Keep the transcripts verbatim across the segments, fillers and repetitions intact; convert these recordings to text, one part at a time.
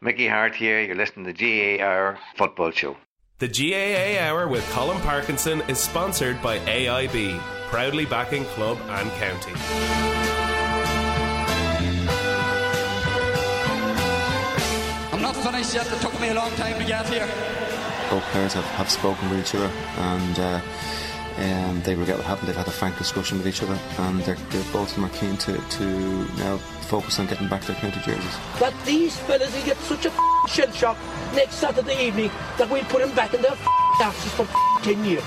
Mickey Hart here, you're listening to the G A A Hour Football Show. The G A A Hour with Colin Parkinson is sponsored by A I B, proudly backing club and county. I'm not finished yet, it took me a long time to get here. Both players have, have spoken with each other, and uh, um, they regret what happened. They've had a frank discussion with each other, and they're, they're, both of them are keen to, to now focus on getting back their county jerseys. That these fellas will get such a f***ing shell shock next Saturday evening that we'll put them back in their f***ing asses for ten years.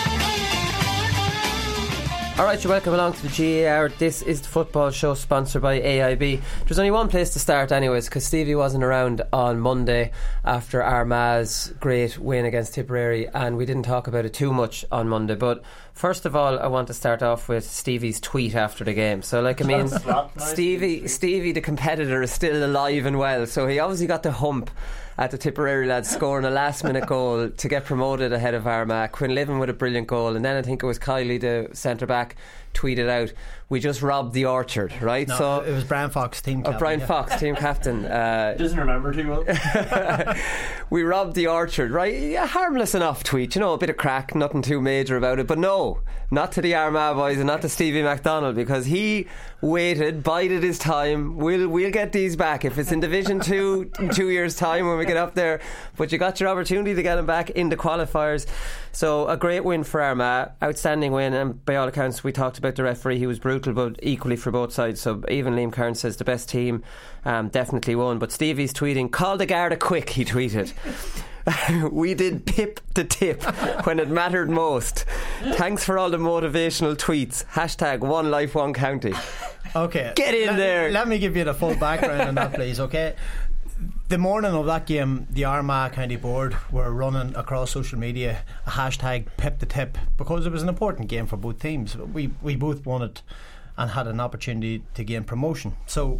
Alright, you're welcome along to the G A A Hour. This is the football show sponsored by A I B. There's only one place to start anyways, because Stevie wasn't around on Monday after Armagh's great win against Tipperary, and we didn't talk about it too much on Monday. But first of all, I want to start off with Stevie's tweet after the game. So like, I mean, Stevie, Stevie the competitor is still alive and well, so he obviously got the hump at the Tipperary lads scoring a last minute goal to get promoted ahead of Armagh. Quinlivan with a brilliant goal, and then I think it was Kylie, the centre back, tweeted out, "We just robbed the orchard," right? No, so it was Brian Fox, team captain. Oh, Brian yeah. Fox, team captain. Uh, doesn't remember too well. We robbed the orchard, right? Yeah, harmless enough tweet, you know, a bit of crack, nothing too major about it. But no, not to the Armagh boys and not to Stevie MacDonald, because he waited, bided his time. We'll we'll get these back if it's in Division Two in two years' time when we get up there. But you got your opportunity to get him back in the qualifiers. So a great win for Armagh, outstanding win, and by all accounts we talked about the referee. He was brutal, but equally for both sides. So even Liam Kearns says the best team um, definitely won. But Stevie's tweeting, "Call the Garda quick," he tweeted. "We did pip the tip when it mattered most. Thanks for all the motivational tweets. Hashtag one life, one county." Okay, get in let, there. Let me give you the full background on that, please. Okay, the morning of that game, the Armagh County Board were running across social media a hashtag pip the tip because it was an important game for both teams. We we both wanted and had an opportunity to gain promotion. So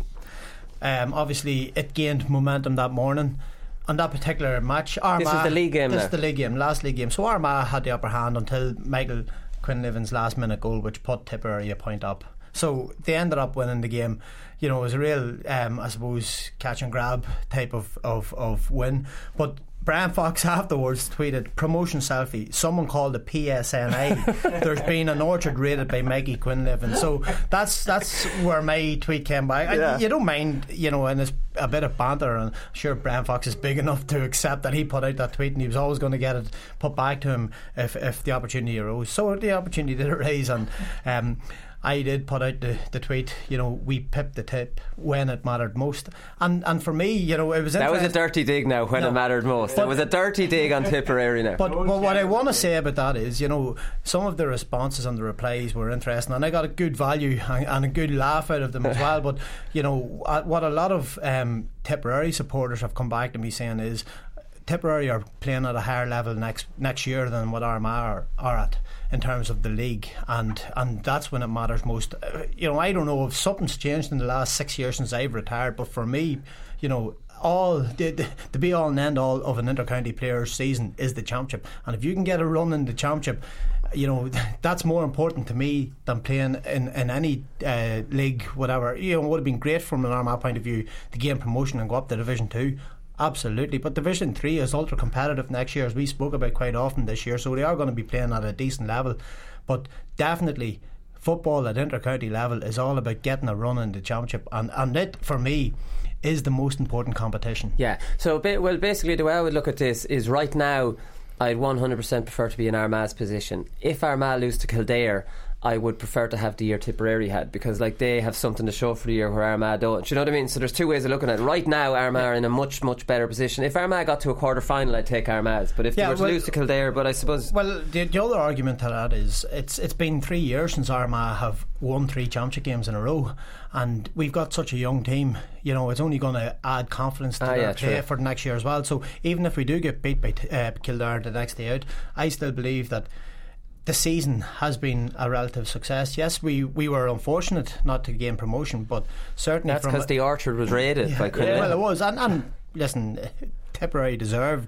um, obviously it gained momentum that morning. On that particular match, Armagh, this is the league game. This now. is the league game, last league game. So Armagh had the upper hand until Michael Quinlivan's last minute goal, which put Tipperary a point up. So they ended up winning the game. You know, it was a real, um, I suppose, catch and grab type of, of, of win. But Brian Fox afterwards tweeted, "Promotion selfie. Someone called the P S N A. There's been an orchard raided by Mikey Quinlivan." So that's that's where my tweet came by. Yeah. You don't mind, you know, and it's a bit of banter, and I'm sure Brian Fox is big enough to accept that he put out that tweet, and he was always going to get it put back to him if if the opportunity arose. So the opportunity did arise, and um, I did put out the, the tweet, you know, "We pipped the tip when it mattered most." And and for me, you know, it was that was a dirty dig now when no, it mattered most. It was a dirty dig on Tipperary now. But, but what I want to say about that is, you know, some of the responses and the replies were interesting, and I got a good value and, and a good laugh out of them as well. But, you know, what a lot of um, Tipperary supporters have come back to me saying is Tipperary are playing at a higher level next next year than what Armagh are, are at in terms of the league, and and that's when it matters most. Uh, you know, I don't know if something's changed in the last six years since I've retired, but for me, you know, all the, the, the be all and end all of an inter-county player's season is the championship, and if you can get a run in the championship, you know, that's more important to me than playing in, in any uh, league, whatever. You know, it would have been great from an Armagh point of view to gain promotion and go up to Division two. Absolutely, but Division three is ultra competitive next year, as we spoke about quite often this year, so they are going to be playing at a decent level. But definitely football at inter-county level is all about getting a run in the championship, and, and it, for me, is the most important competition. Yeah, so well, basically the way I would look at this is right now I'd one hundred percent prefer to be in Armagh's position. If Armagh lose to Kildare, I would prefer to have the year Tipperary had, because like they have something to show for the year where Armagh don't. Do you know what I mean? So there's two ways of looking at it. Right now Armagh are in a much much better position. If Armagh got to a quarter final, I'd take Armagh's, but if yeah, they were to well, lose to Kildare, but I suppose well the, the other argument to that is it's it's been three years since Armagh have won three championship games in a row, and we've got such a young team. You know, it's only going to add confidence to ah, their yeah, play true. for the next year as well. So even if we do get beat by uh, Kildare the next day out, I still believe that the season has been a relative success. Yes, we, we were unfortunate not to gain promotion, but certainly that's because the orchard was raided yeah, by Quinlivan. Yeah, well, it was, and, and listen, Tipperary deserved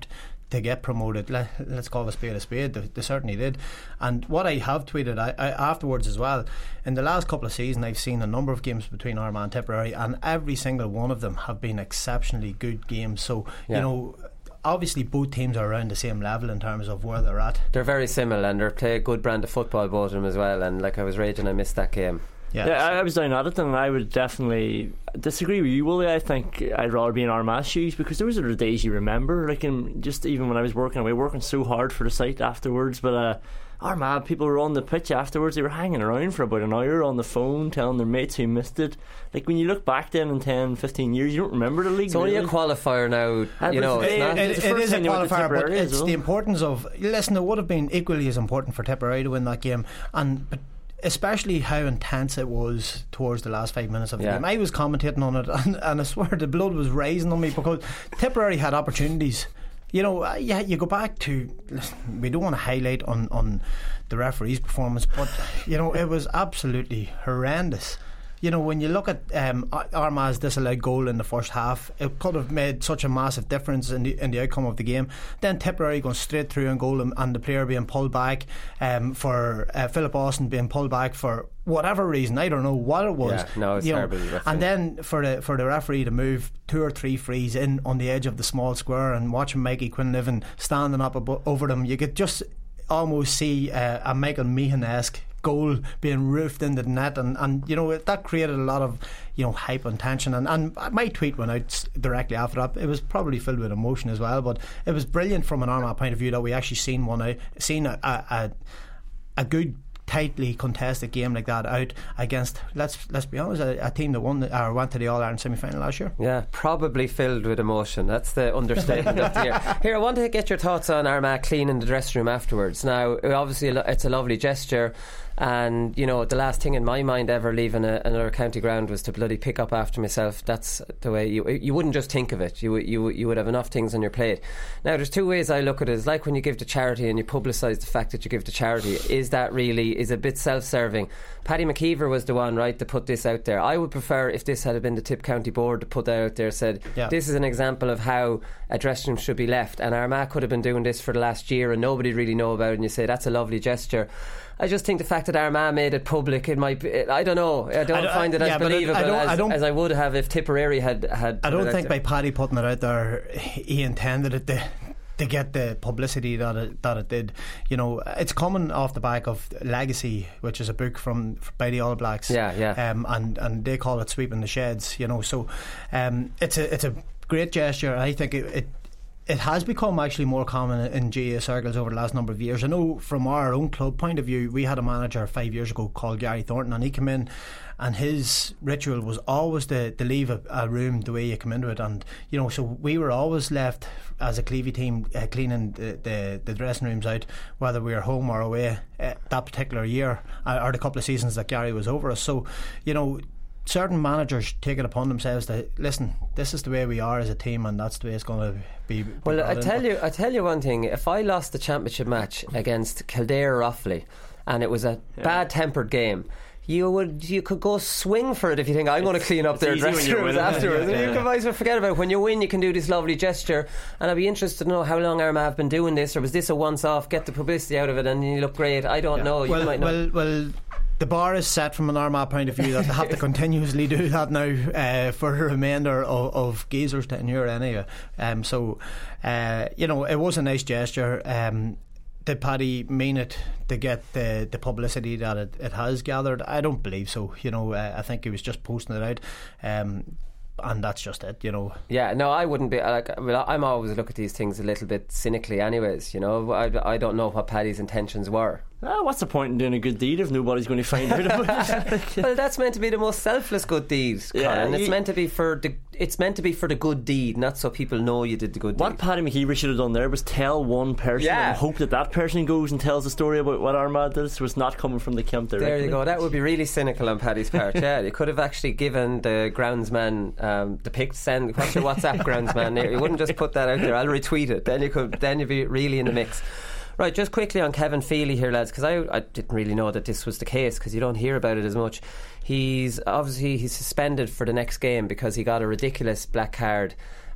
to get promoted. Let, let's call a spade a spade. They, they certainly did. And what I have tweeted I, I, afterwards as well, in the last couple of seasons I've seen a number of games between Armagh and Tipperary, and every single one of them have been exceptionally good games. So yeah. you know, obviously both teams are around the same level in terms of where they're at. They're very similar, and they play a good brand of football, both of them as well. And like I was raging I missed that game. Yeah, yeah I was down at it, and I would definitely disagree with you, Willie. I think I'd rather be in Armagh's shoes, because those are the days you remember. Like, in, just even when I was working away, working so hard for the site afterwards. But uh, Armagh, people were on the pitch afterwards. They were hanging around for about an hour on the phone, telling their mates who missed it. Like, when you look back then in ten, fifteen years, you don't remember the league. It's only really. a qualifier now. Uh, you know, it, it's not, it, it's it, it is a qualifier, but it's well. the importance of. Listen, it would have been equally as important for Tipperary to win that game, and but especially how intense it was towards the last five minutes of the yeah. game. I was commentating on it, and, and I swear the blood was rising on me, because Tipperary had opportunities. You know, yeah, you go back to, listen, we don't want to highlight on, on the referee's performance, but you know, it was absolutely horrendous. You know, when you look at um, Armagh's disallowed goal in the first half, it could have made such a massive difference in the in the outcome of the game. Then Tipperary going straight through and goal, and, and the player being pulled back um, for uh, Philip Austin being pulled back for whatever reason. I don't know what it was. Yeah, no, it's you terrible. Know, and then for the for the referee to move two or three frees in on the edge of the small square, and watching Mikey Quinlivan standing up abo- over them, you could just almost see uh, a Michael Meehan-esque goal being roofed into the net, and, and you know, that created a lot of, you know, hype and tension, and, and my tweet went out directly after that. It was probably filled with emotion as well, but it was brilliant from an Armagh point of view that we actually seen one out, seen a, a, a good tightly contested game like that out against, let's let's be honest, a, a team that won the, or went to the All-Ireland semi-final last year. Yeah, probably filled with emotion. That's the understatement of the year. Here, I want to get your thoughts on Armagh cleaning the dressing room afterwards. Now, obviously it's a lovely gesture, and you know, the last thing in my mind ever leaving a, another county ground was to bloody pick up after myself. That's the way you you wouldn't just think of it. You you you would have enough things on your plate. Now, there's two ways I look at it. It's like when you give to charity and you publicise the fact that you give to charity. Is that really is a bit self-serving? Paddy McKeever was the one, right, to put this out there. I would prefer if this had been the Tip County Board to put that out there, said yeah. this is an example of how a dressing room should be left, and Armagh could have been doing this for the last year and nobody really know about it, and you say that's a lovely gesture. I just think the fact that Armagh made it public, it might be, I don't know, I don't I find it as yeah, believable I don't, as, I don't, as I would have if Tipperary had, had I don't think by Paddy putting it out there he intended it to to get the publicity that it, that it did. You know, it's coming off the back of Legacy, which is a book from by the All Blacks. Yeah, yeah. Um, and and they call it Sweeping the Sheds. You know, so um, it's a it's a great gesture. I think it. it It has become actually more common in G A A circles over the last number of years. I know from our own club point of view, we had a manager five years ago called Gary Thornton, and he came in and his ritual was always to, to leave a, a room the way you come into it. And you know, so we were always left as a Clevie team uh, cleaning the, the, the dressing rooms out, whether we were home or away uh, that particular year, uh, or the couple of seasons that Gary was over us. So, you know, certain managers take it upon themselves to listen, this is the way we are as a team, and that's the way it's going to be. be well, I tell in. you, I tell you one thing. If I lost the championship match against Kildare Offaly, and it was a yeah. bad-tempered game, you would you could go swing for it if you think I'm going to clean up their dressing rooms afterwards. Yeah, yeah. You can always forget about it. When you win, you can do this lovely gesture, and I'd be interested to know how long Armagh have been doing this, or was this a once-off? Get the publicity out of it, and you look great. I don't yeah. know. You well, might know. well, well. The bar is set from an Armagh point of view that they have to continuously do that now uh, for the remainder of, of Geezer's tenure anyway. Um, so, uh, you know, it was a nice gesture. Um, did Paddy mean it to get the, the publicity that it, it has gathered? I don't believe so. You know, uh, I think he was just posting it out. Um, and that's just it, you know. Yeah, no, I wouldn't be like. Well, I'm always look at these things a little bit cynically, anyways. You know, I, I don't know what Paddy's intentions were. Ah, what's the point in doing a good deed if nobody's going to find out about it? Well, that's meant to be the most selfless good deed, yeah, and it's meant to be for the it's meant to be for the good deed, not so people know you did the good what deed. What Paddy McKeever should have done there was tell one person yeah. and hope that that person goes and tells the story about what Armagh did. So it's not coming from the camp directly. There you go. That would be really cynical on Paddy's part. Yeah, you could have actually given the groundsman um, the pic. Send what's your WhatsApp groundsman? You wouldn't just put that out there. I'll retweet it. Then you could. Then you'd be really in the mix. Right, just quickly on Kevin Feely here, lads, because I, I didn't really know that this was the case because you don't hear about it as much. He's obviously he's suspended for the next game because he got a ridiculous black card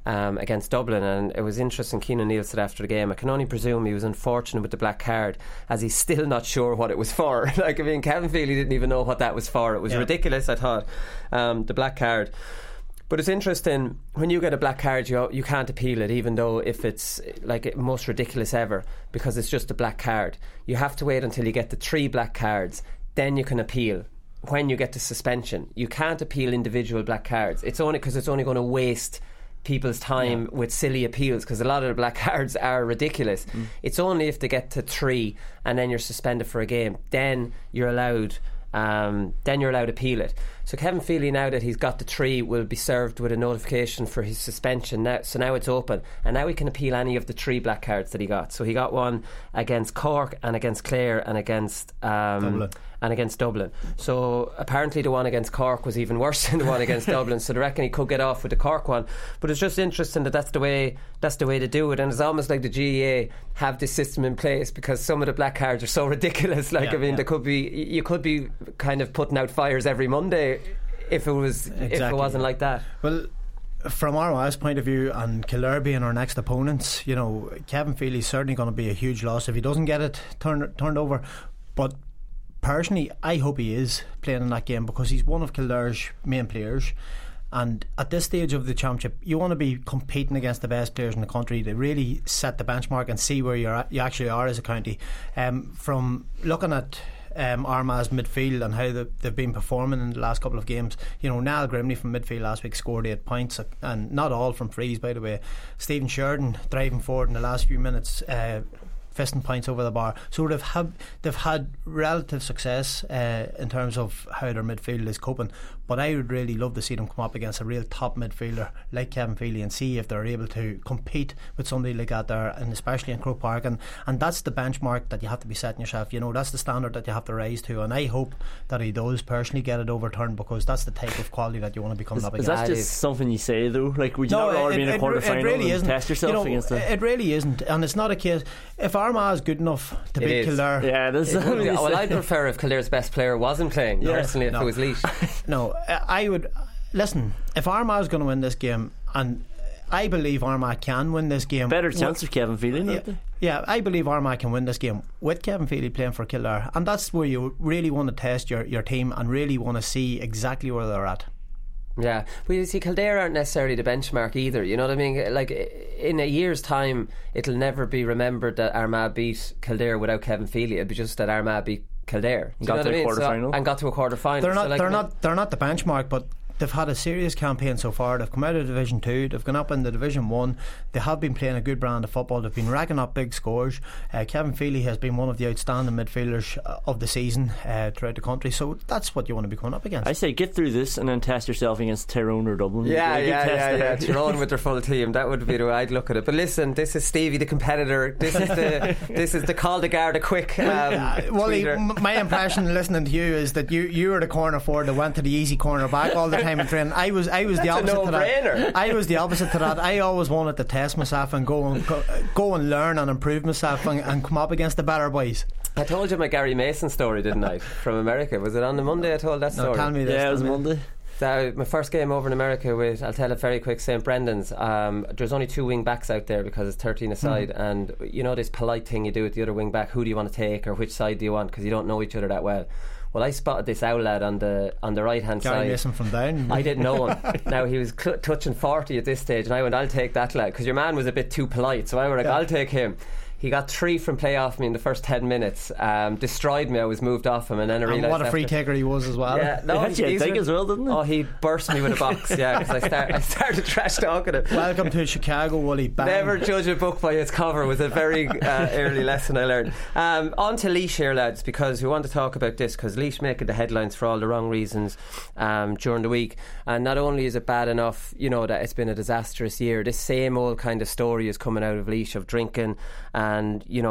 um, against Dublin, and it was interesting. Keane O'Neill said after the game, I can only presume he was unfortunate with the black card, as he's still not sure what it was for. Like, I mean, Kevin Feely didn't even know what that was for. It was yeah. ridiculous, I thought, um, the black card. But it's interesting, when you get a black card, you you can't appeal it, even though if it's like most ridiculous ever, because it's just a black card. You have to wait until you get the three black cards, then you can appeal. When you get to suspension, you can't appeal individual black cards. It's only because it's only going to waste people's time yeah. with silly appeals, because a lot of the black cards are ridiculous. Mm. It's only if they get to three and then you're suspended for a game, then you're allowed um, then you're allowed to appeal it. So Kevin Feely, now that he's got the three, will be served with a notification for his suspension now. So now it's open, and now he can appeal any of the three black cards that he got. So he got one against Cork and against Clare and against um, Dublin. and against Dublin. So apparently the one against Cork was even worse than the one against Dublin, so they reckon he could get off with the Cork one. But it's just interesting that that's the way that's the way to do it, and it's almost like the G A A have this system in place, because some of the black cards are so ridiculous. Like, yeah, I mean, yeah. there could be you could be kind of putting out fires every Monday if it was exactly. if it wasn't like that. Well, from Armagh's point of view, and Kildare being our next opponents, you know, Kevin Feely's certainly going to be a huge loss if he doesn't get it turned turned over. But personally, I hope he is playing in that game, because he's one of Kildare's main players, and at this stage of the championship you want to be competing against the best players in the country to really set the benchmark and see where you're at, you actually are as a county. Um, from looking at Um, Armagh's midfield and how the, they've been performing in the last couple of games, you know, Niall Grimley from midfield last week scored eight points, and not all from frees, by the way. Stephen Sheridan driving forward in the last few minutes, uh, fisting points over the bar. So they've had they've had relative success uh, in terms of how their midfield is coping. But I would really love to see them come up against a real top midfielder like Kevin Feely and see if they're able to compete with somebody like that there, and especially in Croke Park. And, and that's the benchmark that you have to be setting yourself. You know, that's the standard that you have to rise to. And I hope that he does personally get it overturned, because that's the type of quality that you want to be coming is, up is against. that just something you say though? Like, would you no, not rather it, be in a it, quarter it final really and isn't. test yourself you know, against it? It really isn't, and it's not a case. If Armagh is good enough to It beat is. Kildare, yeah, this It would be- well, I'd prefer if Kildare's best player wasn't playing, Yeah. personally, if No. it was Leash. no, I would listen. If Armagh is going to win this game, and I believe Armagh can win this game, better with- chance of Kevin Feely, Yeah, don't they? yeah, I believe Armagh can win this game with Kevin Feely playing for Kildare, and that's where you really want to test your, your team and really want to see exactly where they're at. Yeah, well, you see, Kildare aren't necessarily the benchmark either. You know what I mean? Like, in a year's time, it'll never be remembered that Armagh beat Kildare without Kevin Feely. It'll be just that Armagh beat Kildare. Do Got you know to what I a mean? quarter So- final. and got to a quarter final. They're not. So, like, they're I mean- not. They're not the benchmark, but they've had a serious campaign so far. They've come out of Division Two. They've gone up into Division One. They have been playing a good brand of football. They've been racking up big scores. Uh, Kevin Feely has been one of the outstanding midfielders uh, of the season uh, throughout the country. So that's what you want to be going up against. I say get through this and then test yourself against Tyrone or Dublin. Yeah, Like, yeah, test yeah, yeah. there. Tyrone with their full team. That would be the way I'd look at it. But listen, this is Stevie, the competitor. This is the this is the call the Garda quick. Um, Uh, Wally, tweeter. m- my impression listening to you is that you, you were the corner forward that went to the easy corner back all the time in training. I was I was the That's a opposite to no-brainer. that. I was the opposite to that. I always wanted to test myself and go and go, go and learn and improve myself and, and come up against the better boys. I told you my Gary Mason story, didn't I? From America. Was it on the Monday I told that No, story? tell me this. Yeah, it was tell me. Monday. So my first game over in America with, I'll tell it very quick, Saint Brendan's. Um, there's only two wing backs out there because it's thirteen aside, mm. and you know this polite thing you do with the other wing back. Who do you want to take, or which side do you want? Because you don't know each other that well. Well, I spotted this owl lad on the on the right hand Gary side. Mason from down. I didn't know him. Now he was cl- touching forty at this stage, and I went, "I'll take that lad," because your man was a bit too polite. So I went, like, Yeah. "I'll take him." He got three from play off me in the first ten minutes. Um, destroyed me. I was moved off him, and then I And realised what a free after- taker he was as well. Yeah, no, He had you a he's dig been- as well, didn't he? Oh, he burst me with a box. Yeah, because I, start, I started trash talking him. Welcome to Chicago, Wally. Bang. Never judge a book by its cover was a very uh, early lesson I learned. Um, on to Laois here, lads, because we want to talk about this, because Laois making the headlines for all the wrong reasons um, during the week. And not only is it bad enough, you know, that it's been a disastrous year, this same old kind of story is coming out of Laois of drinking and, you know,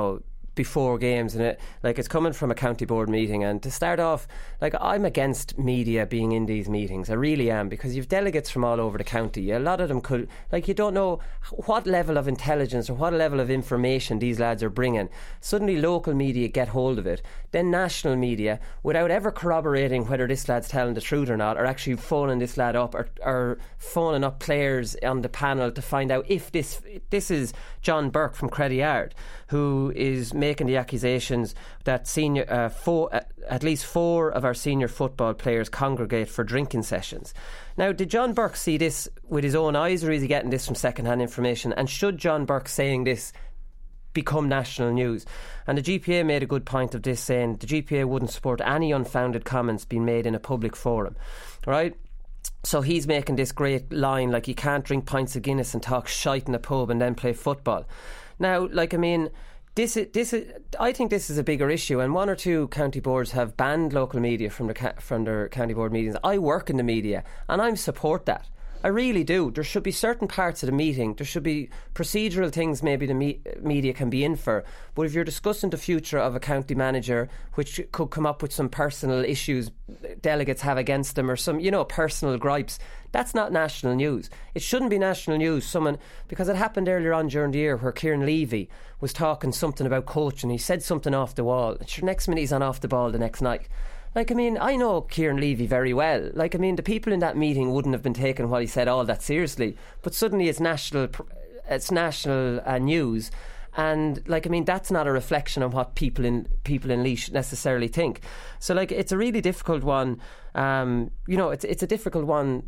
before games, and it like it's coming from a county board meeting. And to start off, like I'm against media being in these meetings. I really am, because you've delegates from all over the county. A lot of them could, like, you don't know what level of intelligence or what level of information these lads are bringing. Suddenly local media get hold of it, then national media, without ever corroborating whether this lad's telling the truth or not, or actually phoning this lad up, or, or phoning up players on the panel to find out if this this is John Burke from Creddyard, who is making the accusations that senior uh, four, uh, at least four of our senior football players congregate for drinking sessions. Now, did John Burke see this with his own eyes, or is he getting this from second-hand information? And should John Burke saying this become national news? And the G P A made a good point of this, saying the G P A wouldn't support any unfounded comments being made in a public forum, right? So he's making this great line, like, you can't drink pints of Guinness and talk shite in a pub and then play football. Now, like, I mean, this is, this is, I think this is a bigger issue, and one or two county boards have banned local media from their, from their county board meetings. I work in the media and I support that. I really do. There should be certain parts of the meeting, there should be procedural things maybe the me- media can be in for, but if you're discussing the future of a county manager, which could come up with some personal issues delegates have against them, or some, you know, personal gripes, that's not national news. It shouldn't be national news. Someone, because it happened earlier on during the year where Kieran Levy was talking something about coaching, he said something off the wall, and sure, next minute he's on off the ball the next night. Like, I mean, I know Kieran Levy very well. Like, I mean, the people in that meeting wouldn't have been taking what he said all that seriously. But suddenly it's national, it's national uh, news, and like, I mean, that's not a reflection on what people in people in Laois necessarily think. So, like, it's a really difficult one. Um, you know, it's it's a difficult one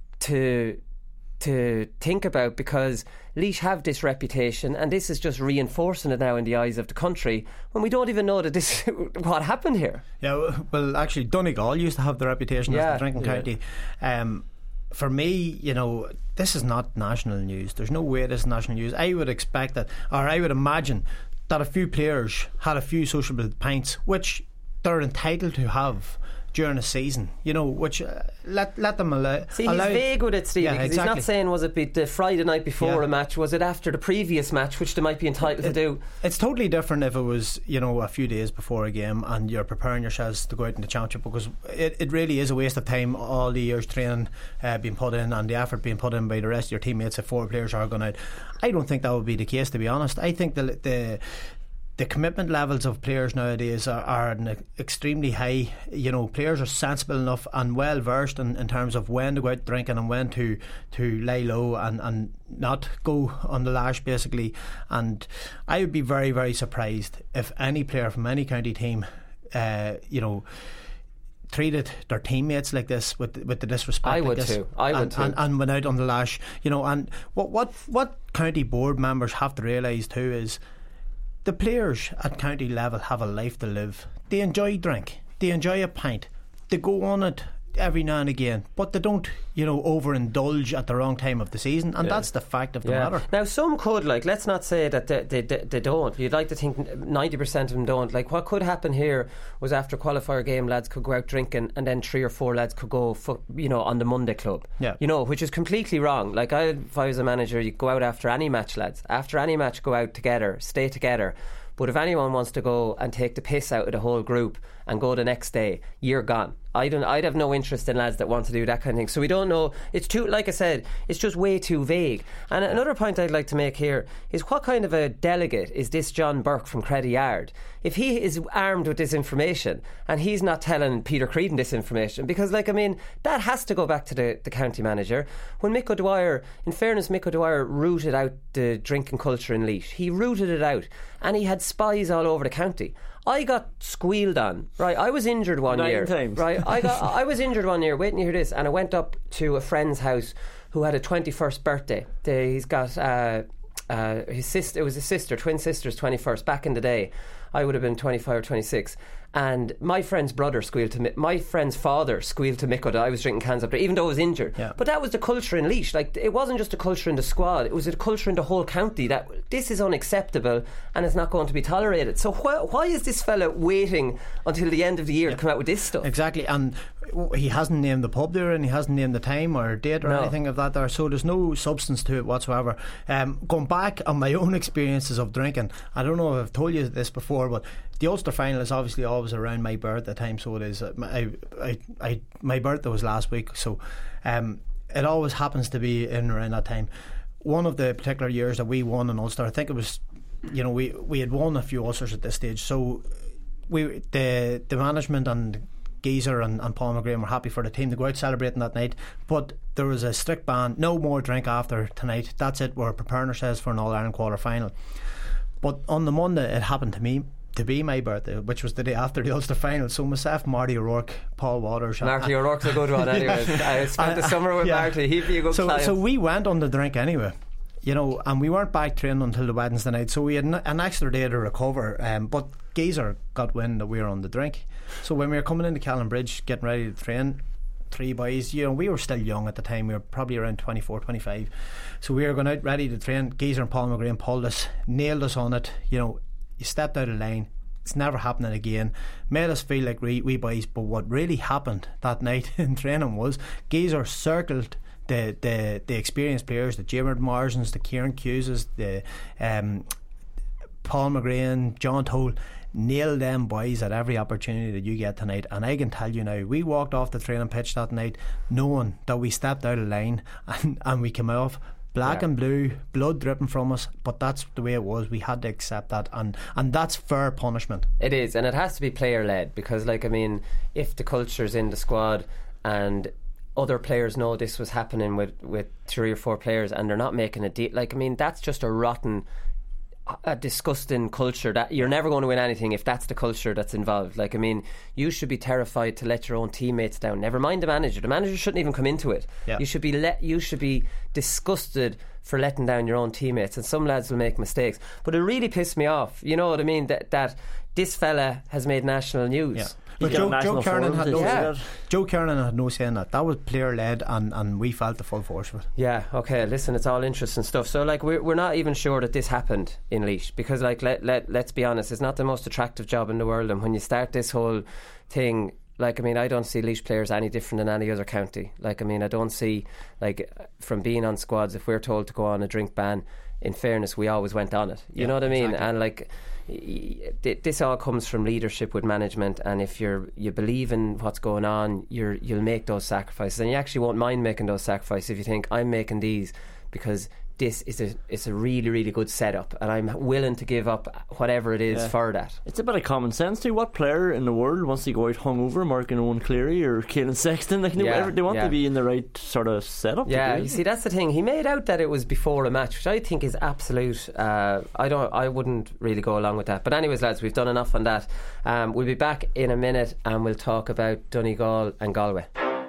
to to think about, because Laois have this reputation, and this is just reinforcing it now in the eyes of the country, when we don't even know that this what happened here. Yeah, well, actually, Donegal used to have the reputation yeah, as the drinking yeah. county. Um, for me, you know, this is not national news. There's no way this is national news. I would expect that, or I would imagine that a few players had a few sociable pints, which they're entitled to have during a season, you know, which uh, let let them allow. See, he's allow, vague with it, Steve, yeah, because exactly. he's not saying was it be the Friday night before Yeah. a match, was it after the previous match, which they might be entitled it, to do. It's totally different if it was, you know, a few days before a game and you're preparing yourselves to go out in the championship, because it, it really is a waste of time, all the years training uh, being put in and the effort being put in by the rest of your teammates if four players are going out. I don't think that would be the case, to be honest. I think the the The commitment levels of players nowadays are, are an extremely high. You know, players are sensible enough and well versed in, in terms of when to go out drinking and when to to lay low and, and not go on the lash, basically. And I would be very, very surprised if any player from any county team, uh, you know, treated their teammates like this, with with the disrespect. I like would this, too. I would and, too. And, and went out on the lash. You know, and what what what county board members have to realise too is, the players at county level have a life to live. They enjoy drink, they enjoy a pint, they go on it every now and again, but they don't, you know, overindulge at the wrong time of the season, and Yeah. that's the fact of the Yeah. matter. Now, some could, like, let's not say that they, they, they, they don't. You'd like to think ninety percent of them don't. Like, what could happen here was after qualifier game, lads could go out drinking, and then three or four lads could go, fu- you know, on the Monday club. Yeah. You know, which is completely wrong. Like, I, if I was a manager, you go out after any match, lads. After any match, go out together, stay together. But if anyone wants to go and take the piss out of the whole group and go the next day, you're gone. I don't. I'd have no interest in lads that want to do that kind of thing. So we don't know. It's too, like I said, it's just way too vague. And another point I'd like to make here is, what kind of a delegate is this John Burke from Creddyard? If he is armed with this information and he's not telling Peter Creedon this information, because, like, I mean, that has to go back to the, the county manager. When Mick O'Dwyer, in fairness, Mick O'Dwyer rooted out the drinking culture in Laois. He rooted it out, and he had spies all over the county. I got squealed on, right? I was injured one Nine year, times. right? I got, I was injured one year. Wait and hear this. And I went up to a friend's house who had a twenty-first birthday. They, he's got uh, uh, his sister. It was his sister, twin sister's twenty-first. Back in the day, I would have been twenty-five or twenty-six. And my friend's brother squealed to me. My friend's father squealed to Mick O'Dwyer. I was drinking cans up there, even though I was injured. Yeah. But that was the culture in Laois. Like, it wasn't just a culture in the squad; it was a culture in the whole county. That this is unacceptable and it's not going to be tolerated. So wh- why is this fella waiting until the end of the year yeah. to come out with this stuff? Exactly, and he hasn't named the pub there, and he hasn't named the time or date or no. anything of that there, so there's no substance to it whatsoever. Um, going back on my own experiences of drinking, I don't know if I've told you this before, but the Ulster final is obviously always around my birthday time, so it is. I, I, I, my birthday was last week, so um, it always happens to be in around that time. One of the particular years that we won in Ulster, I think it was, you know, we, we had won a few Ulsters at this stage, so we the the management and Geezer and, and Paul McGrain were happy for the team to go out celebrating that night, but there was a strict ban, no more drink after tonight, that's it, we're preparing ourselves for an All-Ireland quarter final. But on the Monday it happened to me to be my birthday, which was the day after the Ulster final, so myself, Marty O'Rourke, Paul Waters, Marty O'Rourke's a good one anyway. yeah. I spent the summer with yeah. Marty, he'd be a good so, client. So we went on the drink anyway, you know, and we weren't back training until the Wednesday night, so we had an extra day to recover, um, but Geezer got wind that we were on the drink. So when we were coming into Callan Bridge getting ready to train, three boys, you know, we were still young at the time, we were probably around twenty-four, twenty-five, so we were going out ready to train. Geezer and Paul McGrain pulled us, nailed us on it, you know, you stepped out of line, it's never happening again, made us feel like wee, wee boys. But what really happened that night in training was Geezer circled the, the, the experienced players, the Jared Marsens, the Kieran Hugheses, the um, Paul McGrain, John Toll, nail them boys at every opportunity that you get tonight. And I can tell you now, we walked off the training pitch that night knowing that we stepped out of line and, and we came off black yeah. and blue, blood dripping from us, but that's the way it was. We had to accept that, and, and that's fair punishment. It is, and it has to be player led, because like I mean, if the culture's in the squad and other players know this was happening with, with three or four players and they're not making a deal, like I mean, that's just a rotten, a disgusting culture that you're never going to win anything if that's the culture that's involved. Like I mean, you should be terrified to let your own teammates down, never mind the manager. The manager shouldn't even come into it. yeah. You should be let you should be disgusted for letting down your own teammates, and some lads will make mistakes, but it really pissed me off, you know what I mean, that, that this fella has made national news. yeah. But Joe, Joe Kernan had no yeah. Joe Kernan had no say in that. That was player led, and, and we felt the full force of it. Yeah, okay, listen, it's all interesting stuff. So like we're we're not even sure that this happened in Laois, because like let let let's be honest, it's not the most attractive job in the world, and when you start this whole thing, like I mean, I don't see Laois players any different than any other county. Like I mean, I don't see, like, from being on squads, if we're told to go on a drink ban, in fairness, we always went on it. You yeah, know what I mean? Exactly. And like, this all comes from leadership with management, and if you're you believe in what's going on, you're you'll make those sacrifices, and you actually won't mind making those sacrifices if you think, I'm making these because this is a it's a really really good setup, and I'm willing to give up whatever it is yeah. for that. It's a bit of common sense too. What player in the world wants to go out hungover marking Owen Cleary or Caelan Sexton? Like, yeah, they want yeah. to be in the right sort of setup. Yeah, you see, that's the thing. He made out that it was before a match, which I think is absolute. Uh, I don't. I wouldn't really go along with that. But anyways, lads, we've done enough on that. Um, we'll be back in a minute, and we'll talk about Donegal and Galway.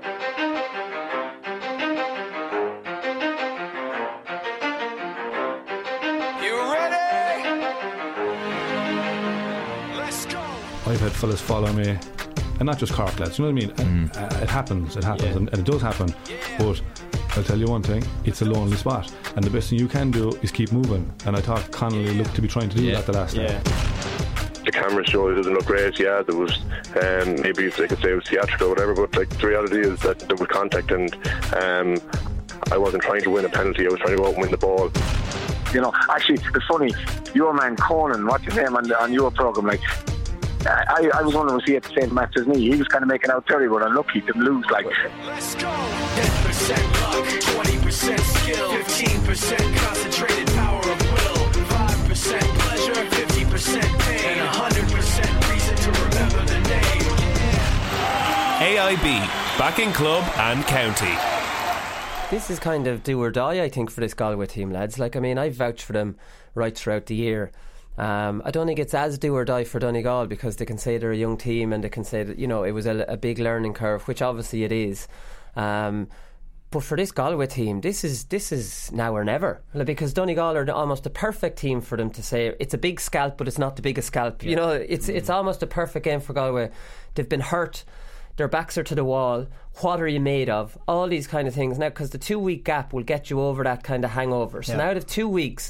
I've had fellas follow me, and not just Cork lads, you know what I mean? Mm. Uh, it happens, it happens, yeah. and, and it does happen. But I'll tell you one thing, it's a lonely spot, and the best thing you can do is keep moving. And I thought Connolly looked to be trying to do yeah. that the last yeah. time. The camera showed it doesn't look great, yeah, there was um, maybe they could say it was theatrical or whatever, but like the reality is that there was contact, and um, I wasn't trying to win a penalty, I was trying to go out and win the ball. You know, actually, it's funny, your man Conan, what's his name on, on your programme, like, I, I was wondering, was he at the same match as me? He was kind of making out Terry, but unlucky to lose. Like, let's go. ten percent luck, twenty percent skill, fifteen percent concentrated power of will, five percent pleasure, fifty percent pain, and one hundred percent reason to remember the name. A I B, backing club and county. This is kind of do or die, I think, for this Galway team, lads. Like, I mean, I've vouched for them right throughout the year. Um, I don't think it's as do or die for Donegal, because they can say they're a young team, and they can say that, you know, it was a, a big learning curve, which obviously it is. Um, but for this Galway team, this is this is now or never, because Donegal are almost the perfect team for them to say it's a big scalp, but it's not the biggest scalp. Yeah. You know, it's mm-hmm. it's almost a perfect game for Galway. They've been hurt. Their backs are to the wall. What are you made of? All these kind of things now, because the two week gap will get you over that kind of hangover. So yeah. now they've two weeks.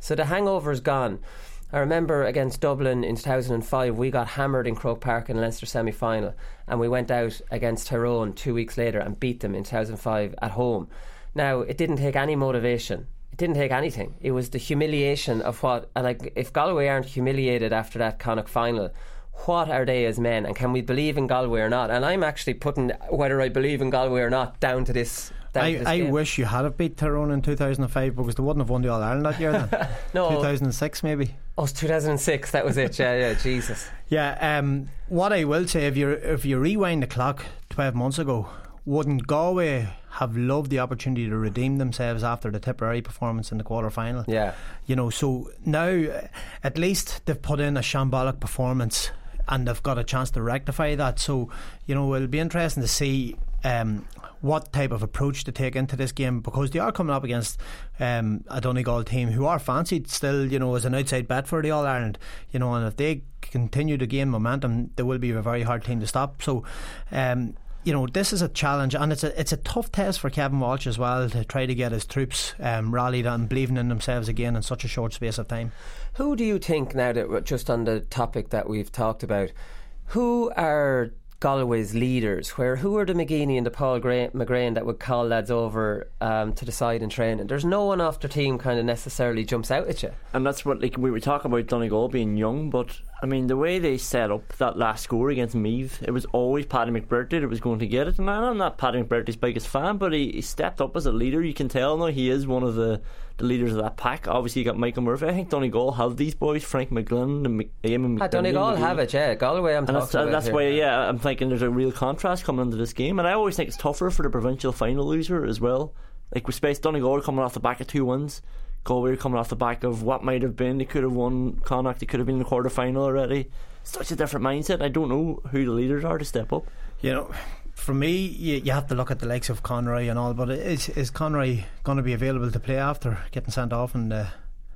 So the hangover's gone. I remember against Dublin in two thousand five, we got hammered in Croke Park in the Leinster semi-final, and we went out against Tyrone two weeks later and beat them in two thousand five at home. Now, it didn't take any motivation. It didn't take anything. It was the humiliation of what, and like, if Galway aren't humiliated after that Connacht final, what are they as men, and can we believe in Galway or not? And I'm actually putting whether I believe in Galway or not down to this. I, I wish you had have beat Tyrone in two thousand five, because they wouldn't have won the All-Ireland that year then. No, two thousand six maybe. Oh, it's two thousand six, that was it. Yeah, yeah, Jesus. Yeah, um, what I will say, if you if you rewind the clock twelve months ago, wouldn't Galway have loved the opportunity to redeem themselves after the Tipperary performance in the quarter final? Yeah. You know, so now at least they've put in a shambolic performance and they've got a chance to rectify that. So, you know, it'll be interesting to see um, what type of approach to take into this game, because they are coming up against um, a Donegal team who are fancied still, you know, as an outside bet for the All-Ireland, you know, and if they continue to gain momentum, they will be a very hard team to stop. So um, you know, this is a challenge, and it's a it's a tough test for Kevin Walsh as well, to try to get his troops um, rallied and believing in themselves again in such a short space of time. Who do you think, now that we're just on the topic that we've talked about, who are Galway's leaders? Where who are the McGeaney and the Paul Gra- McGrain that would call lads over um, to the side in training? There's no one off their team kind of necessarily jumps out at you. And that's what, like, we were talking about Donegal being young, but I mean, the way they set up that last score against Meath, it was always Paddy McBurty that was going to get it. And I'm not Paddy McBurty's biggest fan, but he, he stepped up as a leader. You can tell now he is one of the, the leaders of that pack. Obviously, you got Michael Murphy. I think Donegal have these boys, Frank McGlynn and Eamon McDonnell. Donegal have it, yeah. Galway, I'm and talking that's, about that's here. why, yeah, I'm thinking there's a real contrast coming into this game. And I always think it's tougher for the provincial final loser as well. Like, with Space, Donegal coming off the back of two wins. Galway coming off the back of what might have been. They could have won Connacht, they could have been in the quarter final already. Such a different mindset. I don't know who the leaders are to step up. You know, for me, you, you have to look at the likes of Conroy and all, but is is Conroy going to be available to play after getting sent off in the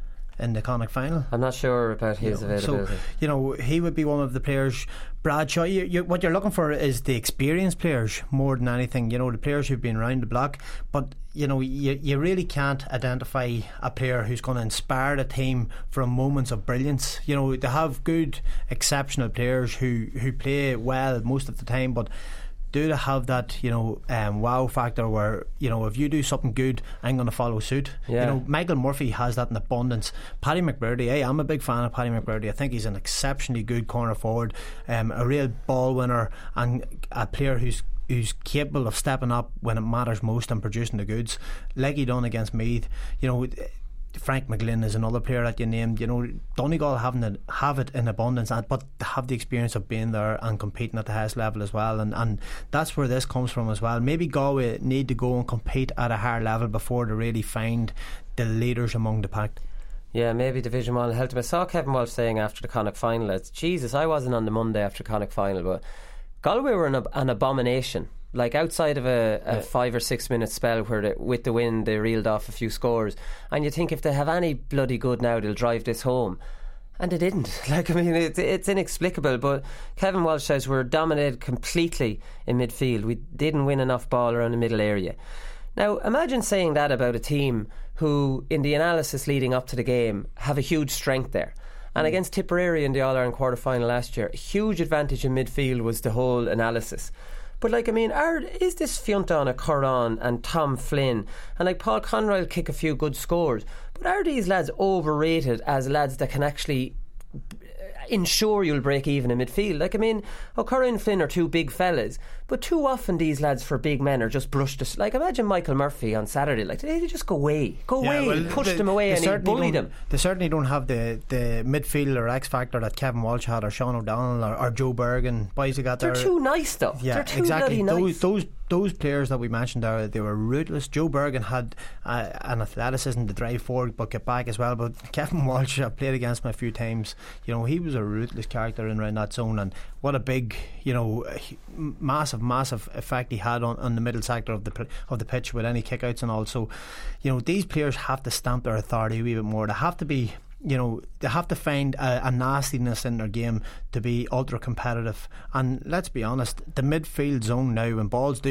in the Connacht final? I'm not sure about his you know, availability. So, you know, he would be one of the players. Bradshaw, you, you, what you're looking for is the experienced players more than anything, you know, the players who've been around the block. But, you know, you, you really can't identify a player who's going to inspire the team from moments of brilliance. You know, they have good, exceptional players who, who play well most of the time, but do they have that, you know, um, wow factor where, you know, if you do something good, I'm going to follow suit? Yeah. You know, Michael Murphy has that in abundance. Paddy McBurdy, hey, I'm a big fan of Paddy McBurdy. I think he's an exceptionally good corner forward, um, a real ball winner, and a player who's who's capable of stepping up when it matters most and producing the goods, like he done against Meath. You know, Frank McGlynn is another player that you named. You know, Donegal having it, have it in abundance, but have the experience of being there and competing at the highest level as well, and, and that's where this comes from as well. Maybe Galway need to go and compete at a higher level before they really find the leaders among the pack. Yeah, maybe Division one will help them. I saw Kevin Walsh saying after the Connacht final, it's, Jesus, I wasn't on the Monday after Connacht final, but Galway were an, ab- an abomination. Like, outside of a, a yeah. five or six minute spell where they, with the win they reeled off a few scores, and you think if they have any bloody good now they'll drive this home, and they didn't. Like, I mean, it's, it's inexplicable. But Kevin Walsh says we're dominated completely in midfield. We didn't win enough ball around the middle area. Now imagine saying that about a team who, in the analysis leading up to the game, have a huge strength there. And against Tipperary in the All-Ireland quarter final last year, a huge advantage in midfield was the whole analysis. But, like, I mean, are, is this Fionn Curran and Tom Flynn, and like Paul Conroy will kick a few good scores, but are these lads overrated as lads that can actually ensure you'll break even in midfield? Like, I mean, O'Curran and Flynn are two big fellas, but too often these lads for big men are just brushed as, like, imagine Michael Murphy on Saturday, like, they just go away go yeah, away well, push they, them away and he bully them. They certainly don't have the, the midfield or X factor that Kevin Walsh had, or Sean O'Donnell, or, or Joe Bergen, boys who got they're there. too nice though. Yeah, they're too exactly. bloody those, nice. those those players that we mentioned there, they were ruthless. Joe Bergen had uh, an athleticism to drive forward but get back as well, but Kevin Walsh, I've played against him a few times, you know, he was a ruthless character in around that zone, and what a big, you know, massive massive effect he had on, on the middle sector of the of the pitch with any kickouts and all. So, you know, these players have to stamp their authority a wee bit more. They have to be, you know, they have to find a, a nastiness in their game to be ultra competitive. And let's be honest, the midfield zone now, when balls do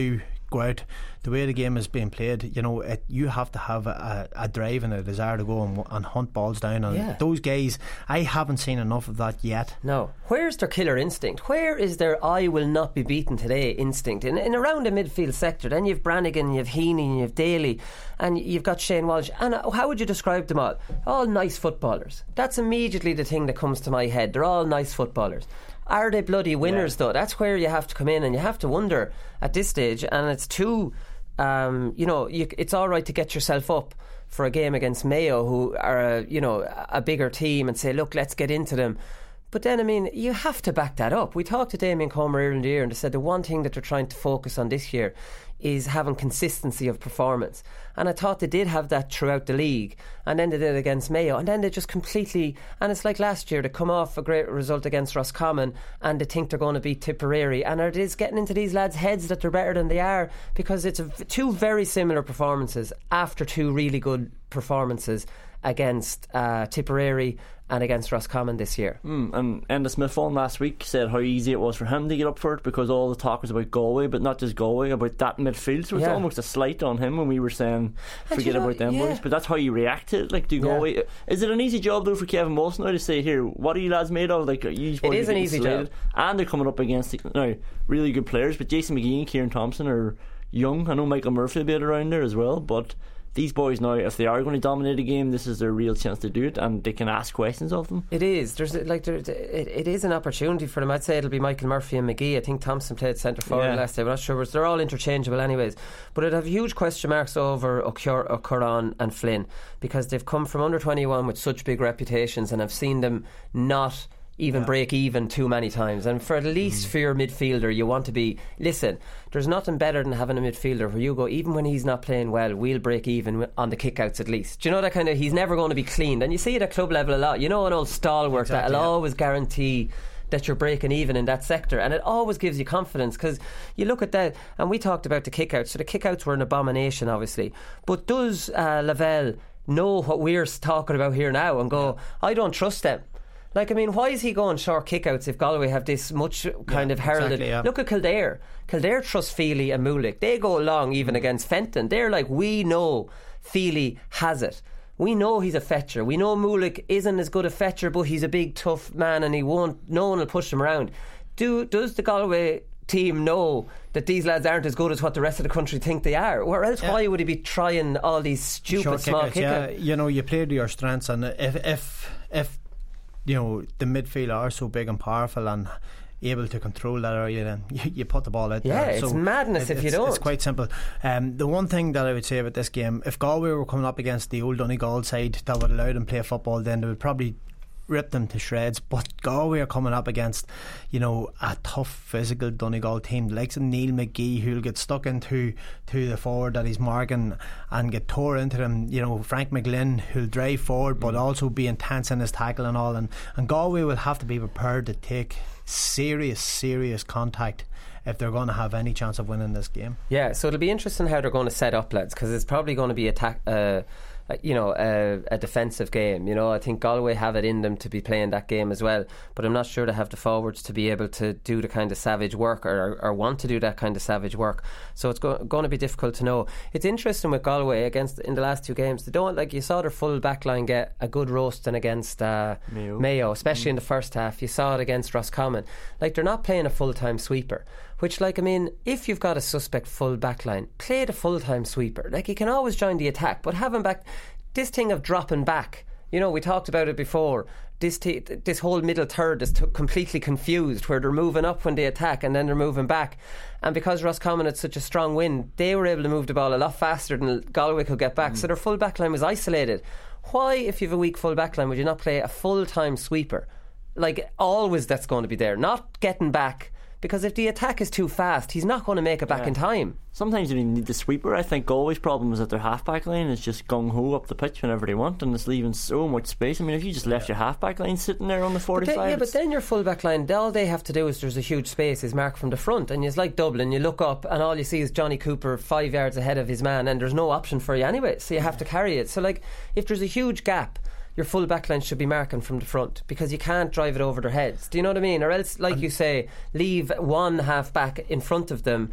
go out the way the game is being played. You know, it, you have to have a, a drive and a desire to go and, and hunt balls down. And yeah. those guys, I haven't seen enough of that yet. No. Where's their killer instinct? Where is their I will not be beaten today instinct? In, in around the midfield sector, then you've Brannigan, you've Heaney, you've Daly, and you've got Shane Walsh. And how would you describe them all? All nice footballers. That's immediately the thing that comes to my head. They're all nice footballers. Are they bloody winners, yeah. though? That's where you have to come in, and you have to wonder at this stage. And it's too, um, you know, you, it's all right to get yourself up for a game against Mayo, who are a, you know, a bigger team, and say, look, let's get into them. But then, I mean, you have to back that up. We talked to Damien Comer earlier in the year, and they said the one thing that they're trying to focus on this year is having consistency of performance. And I thought they did have that throughout the league, and then they did against Mayo, and then they just completely, and it's like last year, they come off a great result against Roscommon and they think they're going to beat Tipperary, and it is getting into these lads' heads that they're better than they are, because it's a, two very similar performances after two really good performances against uh, Tipperary and against Roscommon this year. Mm, and Enda Smith on last week said how easy it was for him to get up for it, because all the talk was about Galway, but not just Galway, about that midfield. So it's yeah. almost a slight on him when we were saying forget you know, about them yeah. boys. But that's how you react to it. Like, do yeah. Galway? Is it an easy job though for Kevin Molson now to say, here, what are you lads made of? Like, you it is an easy slated, job, and they're coming up against now really good players. But Jason McGee and Kieran Thompson are young. I know Michael Murphy will be around there as well, but these boys now, if they are going to dominate a game, this is their real chance to do it, and they can ask questions of them. It is. There's like there, it, it is an opportunity for them. I'd say it'll be Michael Murphy and McGee. I think Thompson played centre forward yeah. last time. I'm not sure, but they're all interchangeable anyways. But it'd have huge question marks over O'Curran and Flynn, because they've come from under twenty-one with such big reputations, and I've seen them not even yeah. break even too many times. And for at least mm. for your midfielder, you want to be, listen, there's nothing better than having a midfielder where you go, even when he's not playing well, we'll break even on the kickouts at least. Do you know that kind of, he's never going to be cleaned, and you see it at club level a lot. You know, an old stalwart exactly, that'll yeah. always guarantee that you're breaking even in that sector, and it always gives you confidence, because you look at that, and we talked about the kickouts. So the kickouts were an abomination, obviously, but does uh, Lavelle know what we're talking about here now and go, I don't trust them? Like, I mean, why is he going short kickouts if Galway have this much kind yeah, of heralded? Exactly, yeah. Look at Kildare. Kildare trust Feely and Mulick. They go along even against Fenton. They're like, we know Feely has it. We know he's a fetcher. We know Mulick isn't as good a fetcher, but he's a big, tough man, and he won't. No one will push him around. Do does the Galway team know that these lads aren't as good as what the rest of the country think they are? Or else yeah. why would he be trying all these stupid short small kickouts? Yeah, you know, you play to your strengths, and if if if you know the midfield are so big and powerful and able to control that area, then you, you put the ball out yeah, there. Yeah, it's so madness it, if you don't. It's quite simple. Um, the one thing that I would say about this game, if Galway were coming up against the old Donegal side that would allow them to play football, then they would probably rip them to shreds. But Galway are coming up against, you know, a tough physical Donegal team, the likes of Neil McGee, who'll get stuck into to the forward that he's marking and get tore into them. You know, Frank McGlynn, who'll drive forward but also be intense in his tackle and all, and, and Galway will have to be prepared to take serious serious contact if they're going to have any chance of winning this game. Yeah, so it'll be interesting how they're going to set up, lads, because it's probably going to be attack uh, you know, a, a defensive game. You know, I think Galway have it in them to be playing that game as well, but I'm not sure they have the forwards to be able to do the kind of savage work, or, or want to do that kind of savage work. So it's go, going to be difficult to know. It's interesting with Galway against in the last two games. They don't, like, you saw their full back line get a good roasting against uh, Mayo. Mayo, especially mm. in the first half. You saw it against Roscommon. Like, they're not playing a full time sweeper. Which, like, I mean, if you've got a suspect full back line, play the full time sweeper. Like, you can always join the attack, but have him back. This thing of dropping back, you know, we talked about it before. This t- this whole middle third is t- completely confused, where they're moving up when they attack and then they're moving back. And because Roscommon had such a strong wind, they were able to move the ball a lot faster than Galway could get back. Mm. So their full back line was isolated. Why, if you have a weak full back line, would you not play a full time sweeper? Like, always that's going to be there, not getting back. Because if the attack is too fast, he's not going to make it back yeah. in time. Sometimes you need the sweeper. I think Galway's problem is that their half-back line is just gung-ho up the pitch whenever they want, and it's leaving so much space. I mean, if you just left yeah. your half-back line sitting there on the forty-five... But then, yeah, but then your full-back line, all they have to do is there's a huge space, is mark from the front, and it's like Dublin, you look up and all you see is Johnny Cooper five yards ahead of his man, and there's no option for you anyway, so you have to carry it. So, like, if there's a huge gap, your full back line should be marking from the front, because you can't drive it over their heads. Do you know what I mean? Or else, like and you say, leave one half back in front of them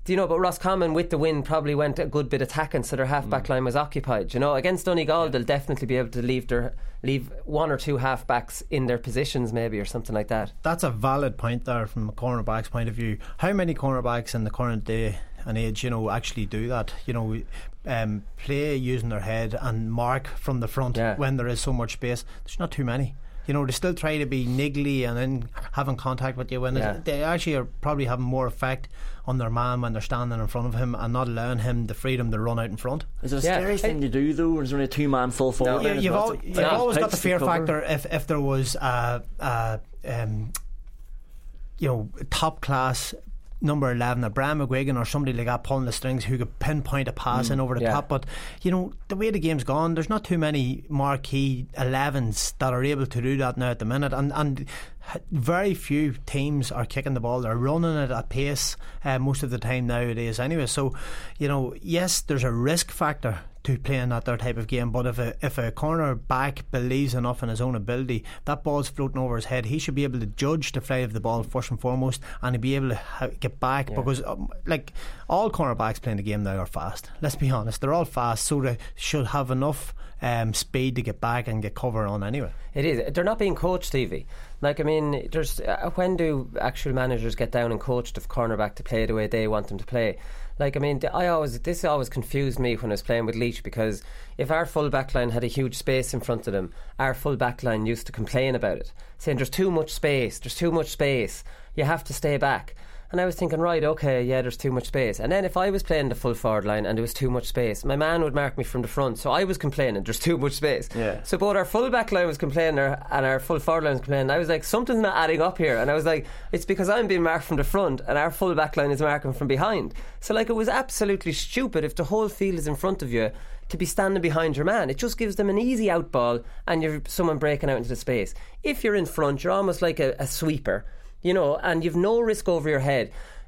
you know, but Roscommon with the win probably went a good bit attacking, so their half back line was occupied. You know, against Donegal, yeah. they'll definitely be able to leave their leave one or two half backs in their positions, maybe, or something like that. That's a valid point there from a cornerback's point of view. How many cornerbacks in the current day and age, you know, actually do that? You know, um, play using their head and mark from the front yeah. when there is so much space. There's not too many. You know, they still try to be niggly and then having contact with you when yeah. they actually are probably having more effect on their man when they're standing in front of him and not allowing him the freedom to run out in front. Is it a yeah. scary thing to do though? Or is there only a two man full forward? No, you, you've, al- you've always got the fear factor if, if there was a, a um, you know, top class number eleven, a Brian McGuigan or somebody like that pulling the strings who could pinpoint a pass mm, in over the yeah. top. But you know, the way the game's gone, there's not too many marquee elevens that are able to do that now at the minute, and and very few teams are kicking the ball. They're running it at pace uh, most of the time nowadays anyway. So you know, yes, there's a risk factor to playing that their type of game, but if a if a corner back believes enough in his own ability, that ball's floating over his head, he should be able to judge the flight of the ball first and foremost, and be able to ha- get back yeah. because um, like all cornerbacks playing the game now are fast. Let's be honest, they're all fast, so they should have enough um, speed to get back and get cover on anyway. It is. They're not being coached, Stevie. Like, I mean, there's uh, when do actual managers get down and coach the cornerback to play the way they want them to play? Like, I mean, I always this always confused me when I was playing with Laois, because if our full back line had a huge space in front of them, our full back line used to complain about it, saying there's too much space, there's too much space, you have to stay back. And I was thinking, right, okay, yeah, there's too much space. And then if I was playing the full forward line and there was too much space, my man would mark me from the front, so I was complaining there's too much space. Yeah. So both our full back line was complaining and our full forward line was complaining. I was like, something's not adding up here. And I was like, it's because I'm being marked from the front and our full back line is marking from behind. So like, it was absolutely stupid if the whole field is in front of you to be standing behind your man. It just gives them an easy out ball and you're someone breaking out into the space. If you're in front, you're almost like a, a sweeper, you know, and you've no risk over your head.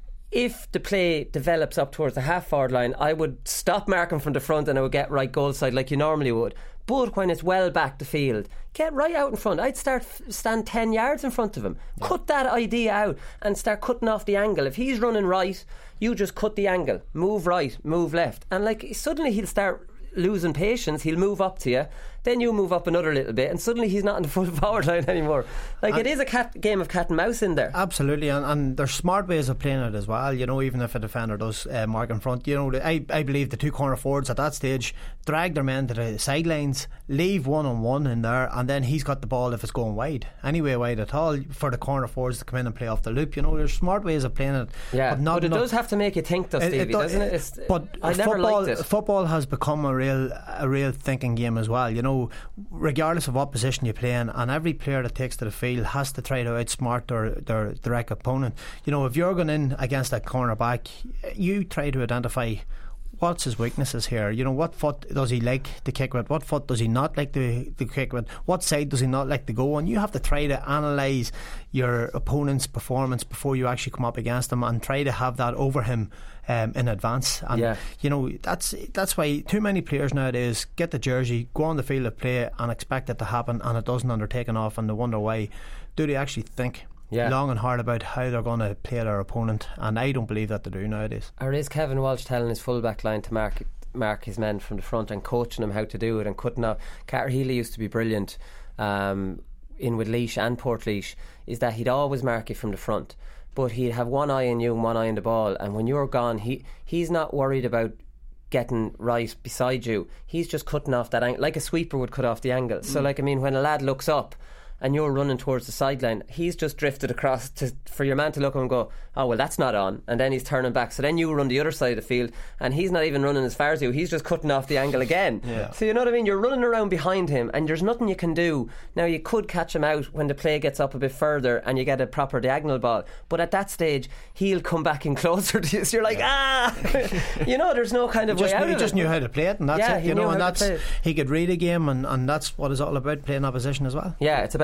If the play develops up towards the half forward line, I would stop marking from the front and I would get right goal side like you normally would. But when it's well back the field, get right out in front. I'd start stand ten yards in front of him. Yeah. Cut that idea out and start cutting off the angle. If he's running right, you just cut the angle. Move right, move left. And like suddenly he'll start losing patience. He'll move up to you, then you move up another little bit, and suddenly he's not in the full forward line anymore. Like, and it is a cat game of cat and mouse in there. Absolutely, and, and there's smart ways of playing it as well. You know, even if a defender does uh, mark in front, you know, I, I believe the two corner forwards at that stage drag their men to the sidelines, leave one on one in there, and then he's got the ball if it's going wide, anyway wide at all, for the corner forwards to come in and play off the loop. You know, there's smart ways of playing it. Yeah, but, not but it enough. does have to make you think, though, Stevie, it, it do, doesn't it? It's, but I never football, liked it. Football has become a real a real thinking game as well. You know, regardless of what position you play in, and every player that takes to the field has to try to outsmart their, their direct opponent. You know, if you're going in against a cornerback, you try to identify what's his weaknesses here. You know, what foot does he like to kick with, what foot does he not like to, to kick with, what side does he not like to go on. You have to try to analyse your opponent's performance before you actually come up against him and try to have that over him um, in advance. And yeah. you know, that's that's why too many players nowadays get the jersey, go on the field of play and expect it to happen, and it doesn't, and they're taken off and they wonder why. Do they actually think Yeah. long and hard about how they're going to play their opponent? And I don't believe that they do nowadays. Or is Kevin Walsh telling his full back line to mark mark his men from the front and coaching them how to do it and cutting off? Carter Healy used to be brilliant um, in with Laois and Portlaoise, is that he'd always mark you from the front, but he'd have one eye on you and one eye on the ball, and when you're gone, he he's not worried about getting right beside you. He's just cutting off that angle like a sweeper would cut off the angle. So like, I mean, when a lad looks up and you're running towards the sideline, he's just drifted across to, for your man to look and go, oh well, that's not on, and then he's turning back, so then you run the other side of the field and he's not even running as far as you, he's just cutting off the angle again. Yeah. So you know what I mean, you're running around behind him and there's nothing you can do. Now you could catch him out when the play gets up a bit further and you get a proper diagonal ball, but at that stage he'll come back in closer to you, so you're like, yeah. ah you know, there's no kind of he way just, out he of just it. knew how to play it, and that's yeah, it, you know, and that's he could read a game, and, and that's what it's all about, playing opposition as well. Yeah, it's about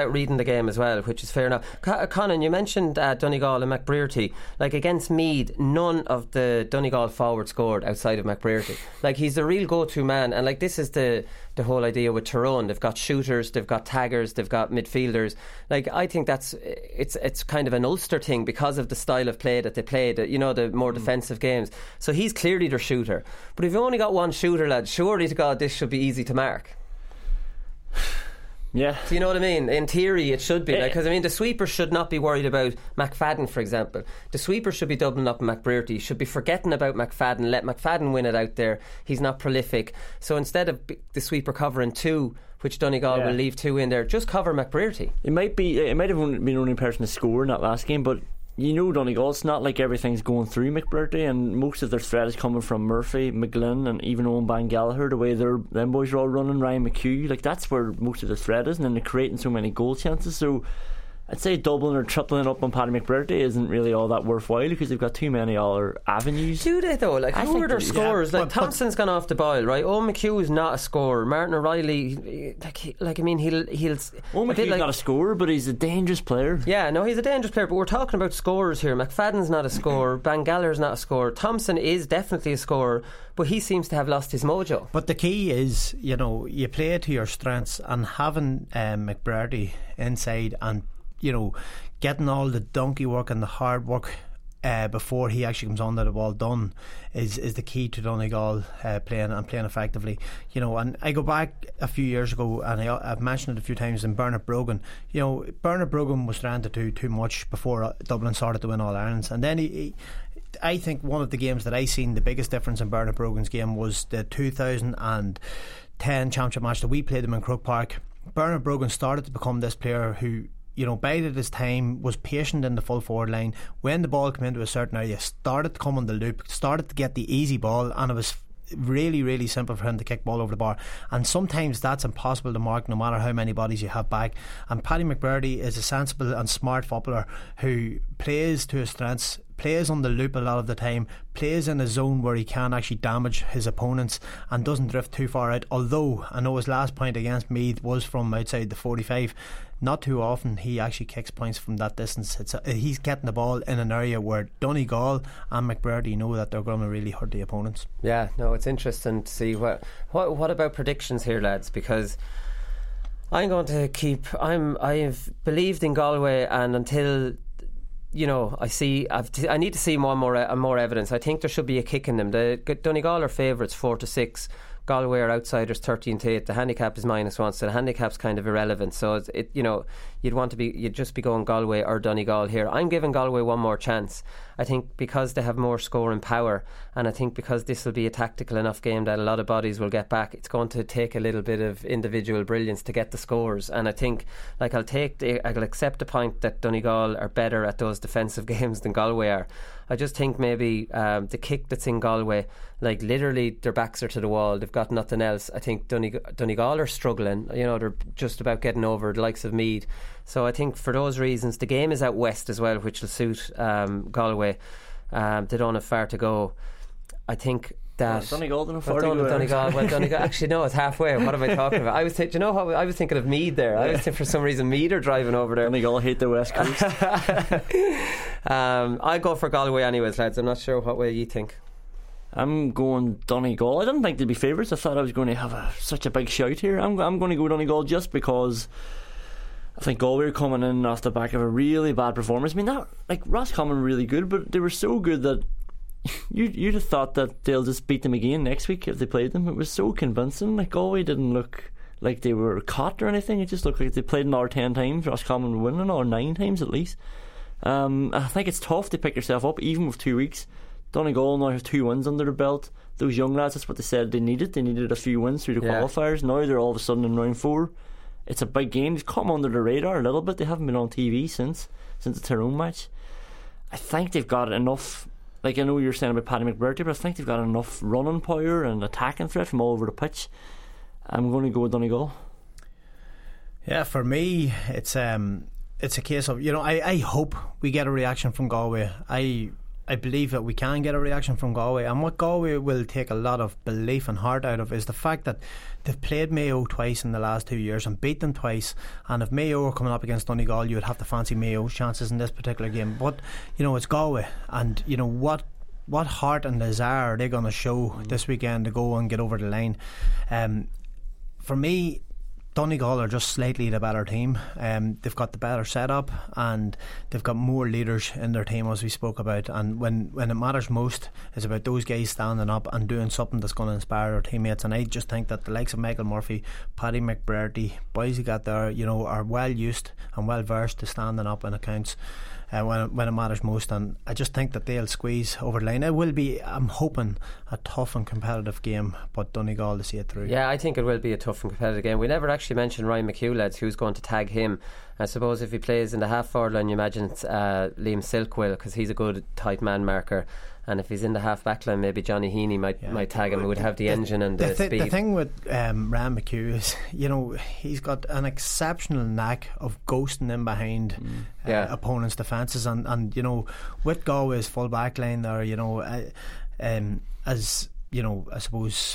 about reading the game as well, which is fair enough. Con- Conan, you mentioned uh, Donegal and McBrearty. Like against Meath, none of the Donegal forward scored outside of McBrearty. Like he's the real go-to man, and like this is the the whole idea with Tyrone. They've got shooters, they've got taggers, they've got midfielders. Like I think that's it's it's kind of an Ulster thing because of the style of play that they played. You know, the more mm. defensive games. So he's clearly their shooter. But if you've only got one shooter, lad, surely to God this should be easy to mark. Yeah. Do you know what I mean? In theory, it should be. Because, like, I mean, the sweeper should not be worried about McFadden, for example. The sweeper should be doubling up on McBrearty. Should be forgetting about McFadden. Let McFadden win it out there. He's not prolific. So instead of the sweeper covering two, which Donegal yeah. will leave two in there, just cover McBrearty. It might be. It might have been the only person to score in that last game, but you know Donegal, it's not like everything's going through McBrearty, and most of their threat is coming from Murphy, McGlynn, and even Owen Ban Gallagher. The way they're them boys are all running, Ryan McHugh, like that's where most of their threat is, and then they're creating so many goal chances. So I'd say doubling or tripling up on Paddy McBrearty isn't really all that worthwhile because they've got too many other avenues. Do they though? Like, I who are their scorers? Yeah, like, but, Thompson's but, gone off the boil, right? Owen McHugh is not a scorer. Martin O'Reilly, like, he, like I mean, he'll he'll. Owen McHugh's like, not a scorer, but he's a dangerous player. Yeah, no, he's a dangerous player. But we're talking about scorers here. McFadden's not a scorer. Ban Gallagher's not a scorer. Thompson is definitely a scorer, but he seems to have lost his mojo. But the key is, you know, you play to your strengths, and having um, McBrearty inside and, you know, getting all the donkey work and the hard work uh, before he actually comes on to the ball done is, is the key to Donegal uh, playing and playing effectively. You know, and I go back a few years ago, and I, I've mentioned it a few times, in Bernard Brogan. You know, Bernard Brogan was trying to do too much before Dublin started to win All Irelands, and then he, he I think one of the games that I seen the biggest difference in Bernard Brogan's game was the two thousand ten championship match that we played them in Croke Park. Bernard Brogan started to become this player who, you know, bided his time, was patient in the full forward line. When the ball came into a certain area, started to come on the loop, started to get the easy ball, and it was really really simple for him to kick ball over the bar. And sometimes that's impossible to mark no matter how many bodies you have back. And Paddy McBrearty is a sensible and smart footballer who plays to his strengths, plays on the loop a lot of the time, plays in a zone where he can actually damage his opponents and doesn't drift too far out. Although I know his last point against Meath was from outside the forty-five, not too often he actually kicks points from that distance. It's a, he's getting the ball in an area where Donegal and McBrearty know that they're going to really hurt the opponents. Yeah, no, it's interesting to see what what, what about predictions here, lads, because I'm going to keep I'm I've believed in Galway, and until, you know, I see I've t- I need to see more more uh, more evidence. I think there should be a kick in them. The Donegal are favourites four to six. Galway are outsiders thirteen to eight. The handicap is minus one, so the handicap's kind of irrelevant. So it's, it, you know, you'd want to be, you'd just be going Galway or Donegal here. I'm giving Galway one more chance. I think because they have more scoring power, and I think because this will be a tactical enough game that a lot of bodies will get back, it's going to take a little bit of individual brilliance to get the scores. And I think, like, I'll take the, I'll accept the point that Donegal are better at those defensive games than Galway are. I just think maybe um, the kick that's in Galway, like, literally their backs are to the wall, they've got nothing else. I think Donegal, Donegal are struggling, you know, they're just about getting over the likes of Meath. So I think for those reasons, the game is out west as well, which will suit um, Galway. Um, they don't have far to go. I think that well, Donegal don't have far well, to go. Donegal, well, Donegal, actually no, it's halfway. What am I talking about? I was, th- do you know how I was thinking of Meath there? I was thinking for some reason Meath are driving over there. Donegal hate the west coast. um, I go for Galway anyways, lads. I'm not sure what way you think. I'm going Donegal. I didn't think they'd be favourites. I thought I was going to have a, such a big shout here. I'm, I'm going to go Donegal just because I think Galway are coming in off the back of a really bad performance. I mean, that, like, Roscommon were really good, but they were so good that you, you'd have thought that they'll just beat them again next week if they played them. It was so convincing. Like, Galway didn't look like they were caught or anything. It just looked like they played another ten times. Roscommon were winning, or nine times at least. Um, I think it's tough to pick yourself up even with two weeks. Donegal now have two wins under their belt. Those young lads, that's what they said they needed. They needed a few wins through the yeah. qualifiers. Now they're all of a sudden in round four. It's a big game. They've come under the radar a little bit. They haven't been on T V since since the Tyrone match. I think they've got enough. Like, I know you're saying about Paddy McBrearty, but I think they've got enough running power and attacking threat from all over the pitch. I'm going to go with Donegal. Yeah, for me, it's um, it's a case of, you know, I, I hope we get a reaction from Galway. I. I believe that we can get a reaction from Galway, and what Galway will take a lot of belief and heart out of is the fact that they've played Mayo twice in the last two years and beat them twice, and if Mayo were coming up against Donegal, you would have to fancy Mayo's chances in this particular game. But you know, it's Galway, and you know what what heart and desire are they going to show mm. this weekend to go and get over the line. Um, for me, Donegal are just slightly the better team. Um, they've got the better setup, and they've got more leaders in their team, as we spoke about. And when, when it matters most, it's about those guys standing up and doing something that's going to inspire their teammates. And I just think that the likes of Michael Murphy, Paddy McBrearty, boys who got there, you know, are well used and well versed to standing up when it counts. Uh, when, when it matters most, and I just think that they'll squeeze over the line. It will be, I'm hoping, a tough and competitive game, but Donegal to see it through. Yeah, I think it will be a tough and competitive game. We never actually mentioned Ryan McHugh, lads, who's going to tag him. I suppose if he plays in the half forward line, you imagine it's uh, Liam Silk will, because he's a good tight man marker. And if he's in the half back line, maybe Johnny Heaney might yeah. might tag him. He would have the, the engine and the, the th- speed. The thing with um, Ryan McHugh is, you know, he's got an exceptional knack of ghosting in behind mm. uh, yeah. opponents' defences, and, and you know, with Galway's full back line there, you know, uh, um, as you know, I suppose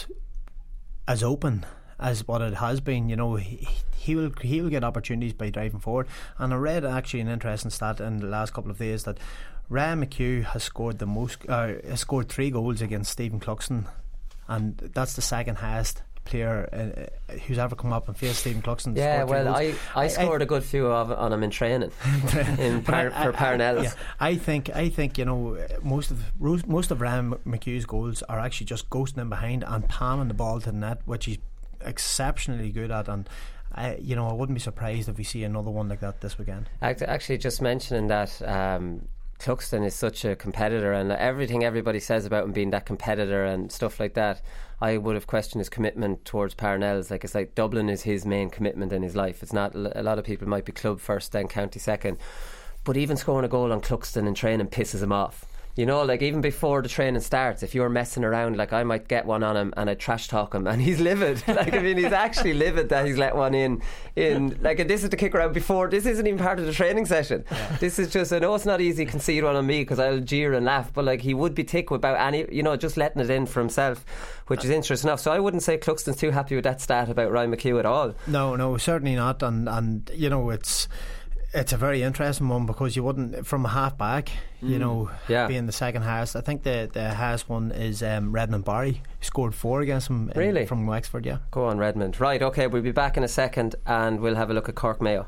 as open as what it has been, you know, he, he will he will get opportunities by driving forward. And I read actually an interesting stat in the last couple of days that Ryan McHugh has scored the most, uh, has scored three goals against Stephen Cluxton, and that's the second highest player uh, who's ever come up and faced Stephen Cluxton. Yeah, well, I, I scored I, a good few of, on him in training in par, I, for Parnells. Yeah, I think I think you know most of most of Ryan McHugh's goals are actually just ghosting in behind and palming the ball to the net, which he's exceptionally good at. And I, you know, I wouldn't be surprised if we see another one like that this weekend. Actually, just mentioning that. Um, Cluxton is such a competitor, and everything everybody says about him being that competitor and stuff like that, I would have questioned his commitment towards Parnells. Like, it's like Dublin is his main commitment in his life. It's not, a lot of people might be club first, then county second, but even scoring a goal on Cluxton in training pisses him off. You know, like even before the training starts, if you're messing around, like I might get one on him and I trash talk him, and he's livid. Like, I mean, he's actually livid that he's let one in. In like, and this is the kick around before. This isn't even part of the training session. Yeah. This is just. I know it's not easy to concede one on me because I'll jeer and laugh, but like he would be tick about any, you know, just letting it in for himself, which is interesting enough. So I wouldn't say Cluxton's too happy with that stat about Ryan McHugh at all. No, no, certainly not. And and you know, it's. It's a very interesting one because you wouldn't, from a half back, you mm. know, yeah. being the second highest. I think the, the highest one is um, Redmond Barry, who scored four against him in, really? from Wexford. Yeah, go on, Redmond. Right, okay, we'll be back in a second and we'll have a look at Cork Mayo.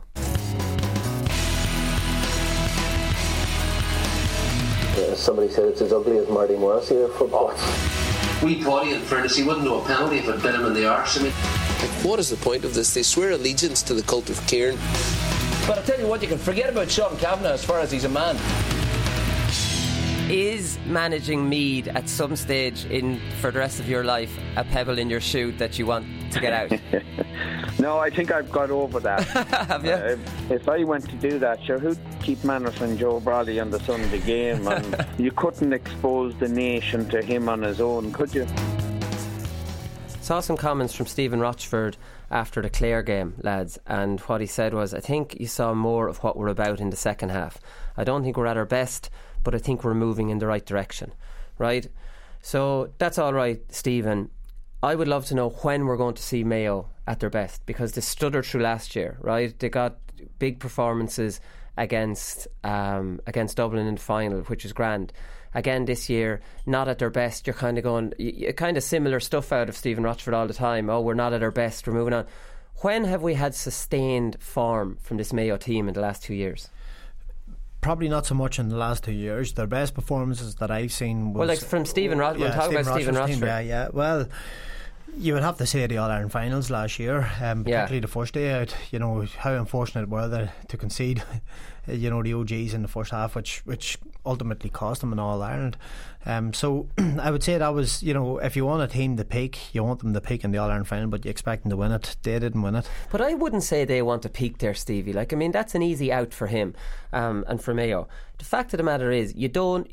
Yeah, somebody said it's as ugly as Marty Morrissey or football. We thought he, in fairness, he wouldn't know a penalty if it bit him in the arse. I mean, like, what is the point of this? They swear allegiance to the cult of Kieran. But I tell you what, you can forget about Sean Kavanagh as far as he's a man. Is managing Meath at some stage in for the rest of your life a pebble in your shoe that you want to get out? No, I think I've got over that. Have you? Uh, if I went to do that, sure, who'd keep Manners and Joe Bradley on the Sunday game? And you couldn't expose the nation to him on his own, could you? Saw some comments from Stephen Rochford after the Clare game, lads, and what he said was, I think you saw more of what we're about in the second half. I don't think we're at our best, but I think we're moving in the right direction. Right? So that's all right, Stephen. I would love to know when we're going to see Mayo at their best, because they stuttered through last year, right? They got big performances against um, against Dublin in the final, which is grand. Again this year, not at their best. You're kind of going, you, kind of similar stuff out of Stephen Rochford all the time. Oh, we're not at our best, we're moving on. When have we had sustained form from this Mayo team in the last two years? Probably not so much in the last two years. Their best performances that I've seen was... Well, like from Stephen Rochford, yeah, we'll talk Stephen about Stephen Rochford. Yeah, yeah, well... You would have to say the All-Ireland finals last year, um, particularly yeah. the first day out. You know, how unfortunate were they to concede, you know, the O Gs in the first half, which which ultimately cost them an All-Ireland. Um, so I would say that was, you know, if you want a team to peak, you want them to peak in the All-Ireland final, but you expect them to win it. They didn't win it. But I wouldn't say they want to peak there, Stevie. Like, I mean, that's an easy out for him um, and for Mayo. The fact of the matter is, you don't...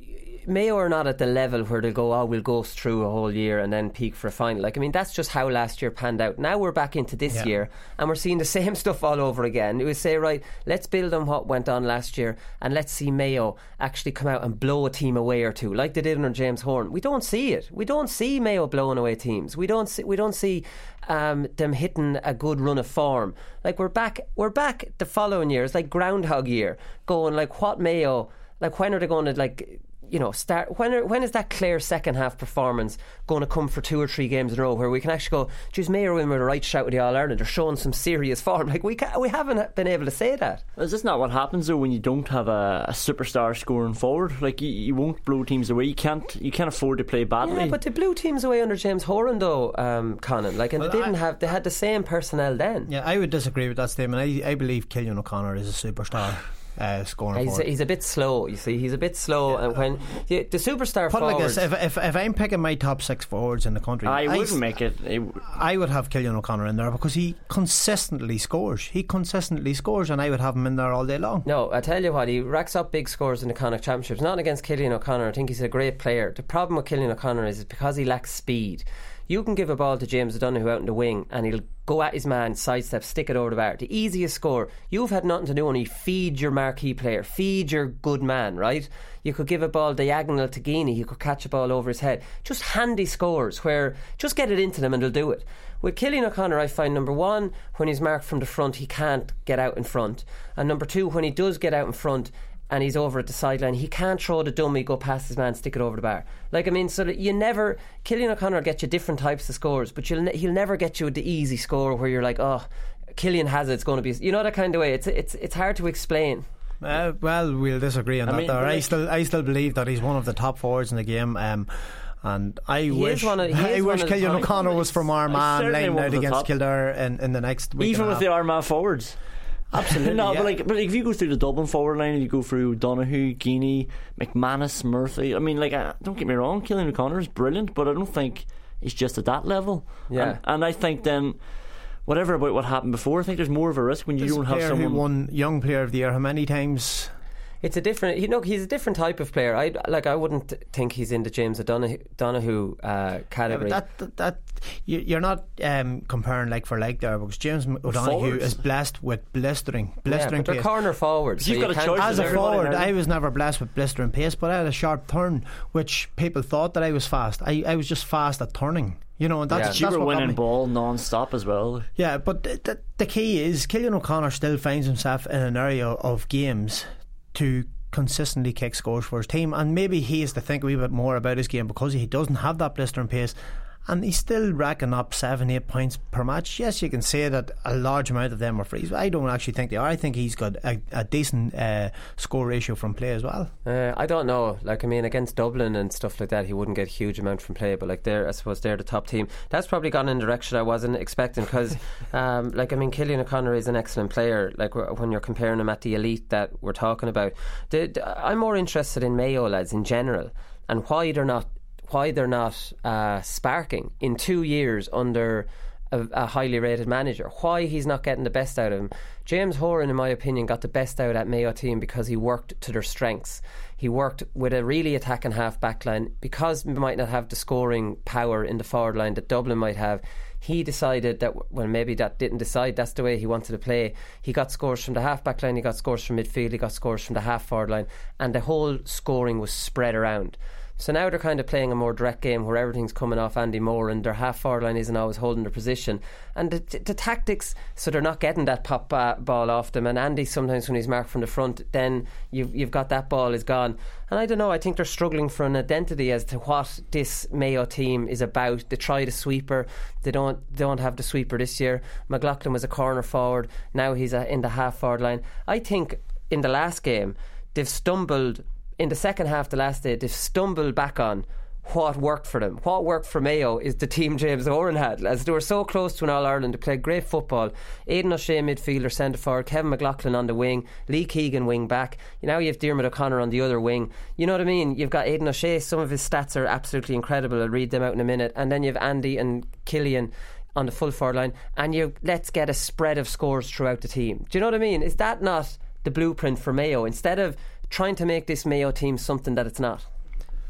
Mayo are not at the level where they'll go, oh, we'll go through a whole year and then peak for a final. Like, I mean, that's just how last year panned out. Now we're back into this Yeah. year and we're seeing the same stuff all over again. It would say, right, let's build on what went on last year and let's see Mayo actually come out and blow a team away or two, like they did under James Horan. We don't see it. We don't see Mayo blowing away teams. We don't see, we don't see um, them hitting a good run of form. Like, we're back, we're back the following year. It's like Groundhog Year, going like, what Mayo, like, when are they going to, like, you know, start, when are, when is that clear second half performance going to come for two or three games in a row where we can actually go, geez, Mayo are in with a right shout with the All-Ireland, they're showing some serious form. Like, we ca- we haven't been able to say that. Is this not what happens though when you don't have a, a superstar scoring forward? Like, you, you won't blow teams away. You can't you can't afford to play badly. Yeah, but they blew teams away under James Horan though, um, Conan. Like, and Well, they didn't I- have, they had the same personnel then. Yeah, I would disagree with that statement. I, I believe Killian O'Connor is a superstar uh, scoring He's a, forward. he's a bit slow, you see. He's a bit slow, and when yeah, the superstar Put it like forwards, this: if, if if I'm picking my top six forwards in the country, I wouldn't s- make it. it I would have Killian O'Connor in there because he consistently scores. He consistently scores, and I would have him in there all day long. No, I tell you what, he racks up big scores in the Connacht Championships. Not against Killian O'Connor. I think he's a great player. The problem with Killian O'Connor is because he lacks speed. You can give a ball to James O'Donoghue out in the wing and he'll go at his man, sidestep, stick it over the bar. The easiest score. You've had nothing to do, only feed your marquee player, feed your good man, right? You could give a ball diagonal to Geaney, he could catch a ball over his head. Just handy scores where just get it into them and they'll do it. With Killian O'Connor, I find, number one, when he's marked from the front, he can't get out in front. And number two, when he does get out in front and he's over at the sideline, he can't throw the dummy, go past his man, stick it over the bar. Like, I mean, so that you never, Killian O'Connor will get you different types of scores, but you'll ne- he'll never get you the easy score where you're like, oh, Killian has it, it's going to be, you know, that kind of way. It's it's it's hard to explain. Uh, well, we'll disagree on I that. mean, there. I like- still, I still believe that he's one of the top forwards in the game. Um, and I He wish, is one of- he I is one wish of the Killian top- O'Connor was from Armagh certainly laying one out of the against top. Kildare in, in the next week. even and a with half. the Armagh forwards. Absolutely, no, yeah. but like, but like, if you go through the Dublin forward line and you go through Donoghue, Geaney, McManus, Murphy, I mean, like, uh, don't get me wrong, Killian O'Connor is brilliant, but I don't think he's just at that level. Yeah. and, and I think then, whatever about what happened before, I think there's more of a risk when you This don't have player someone. who won Young Player of the Year how many times? It's a different, you know, he's a different type of player. I like, I wouldn't think he's in the James O'Donoghue Donoghue, uh, Yeah, category. but that, that, that you, you're not um, comparing like for like there, because James O'Donoghue forwards. is blessed with blistering, yeah, blistering but they're pace. corner forwards. You've so got you a can't- choice As a everybody forward, now. I was never blessed with blistering pace, but I had a sharp turn, which people thought that I was fast. I, I was just fast at turning, you know, and that's, Yeah. that's you were what got winning me. ball non-stop as well. Yeah, but the, the, the key is Killian O'Connor still finds himself in an area of games to consistently kick scores for his team, and maybe he has to think a wee bit more about his game because he doesn't have that blistering pace, and he's still racking up seven, eight points per match. Yes, you can say that a large amount of them are frees. I don't actually think they are. I think he's got a, a decent uh, score ratio from play as well. Uh, I don't know. Like, I mean, against Dublin and stuff like that, he wouldn't get a huge amount from play. But like, they're, I suppose they're the top team. That's probably gone in a direction I wasn't expecting because, um, like, I mean, Killian O'Connor is an excellent player. Like, wh- when you're comparing him at the elite that we're talking about, the, the, I'm more interested in Mayo lads in general and why they're not why they're not uh, sparking in two years under a, a highly rated manager, why he's not getting the best out of him. James Horan, in my opinion, got the best out of that Mayo team because he worked to their strengths. He worked with a really attacking half back line because we might not have the scoring power in the forward line that Dublin might have. He decided that, well, maybe that didn't decide, that's the way he wanted to play. He got scores from the half back line, he got scores from midfield, he got scores from the half forward line, and the whole scoring was spread around. So now they're kind of playing a more direct game where everything's coming off Andy Moore and their half forward line isn't always holding their position. And the, the tactics, so they're not getting that pop uh, ball off them. And Andy, sometimes when he's marked from the front, then you've, you've got that ball is gone. And I don't know, I think they're struggling for an identity as to what this Mayo team is about. They tried a sweeper, they don't they don't have the sweeper this year. McLaughlin was a corner forward, now he's a, in the half forward line. I think in the last game, they've stumbled. In the second half, the last day, they've stumbled back on what worked for them. What worked for Mayo is the team James Horan had. As they were so close to an All-Ireland, they played great football. Aidan O'Shea midfielder, centre forward, Kevin McLaughlin on the wing, Lee Keegan wing back. Now you have Diarmuid O'Connor on the other wing. You know what I mean? You've got Aidan O'Shea, some of his stats are absolutely incredible. I'll read them out in a minute. And then you have Andy and Killian on the full forward line, and you let's get a spread of scores throughout the team. Do you know what I mean? Is that not the blueprint for Mayo? Instead of trying to make this Mayo team something that it's not.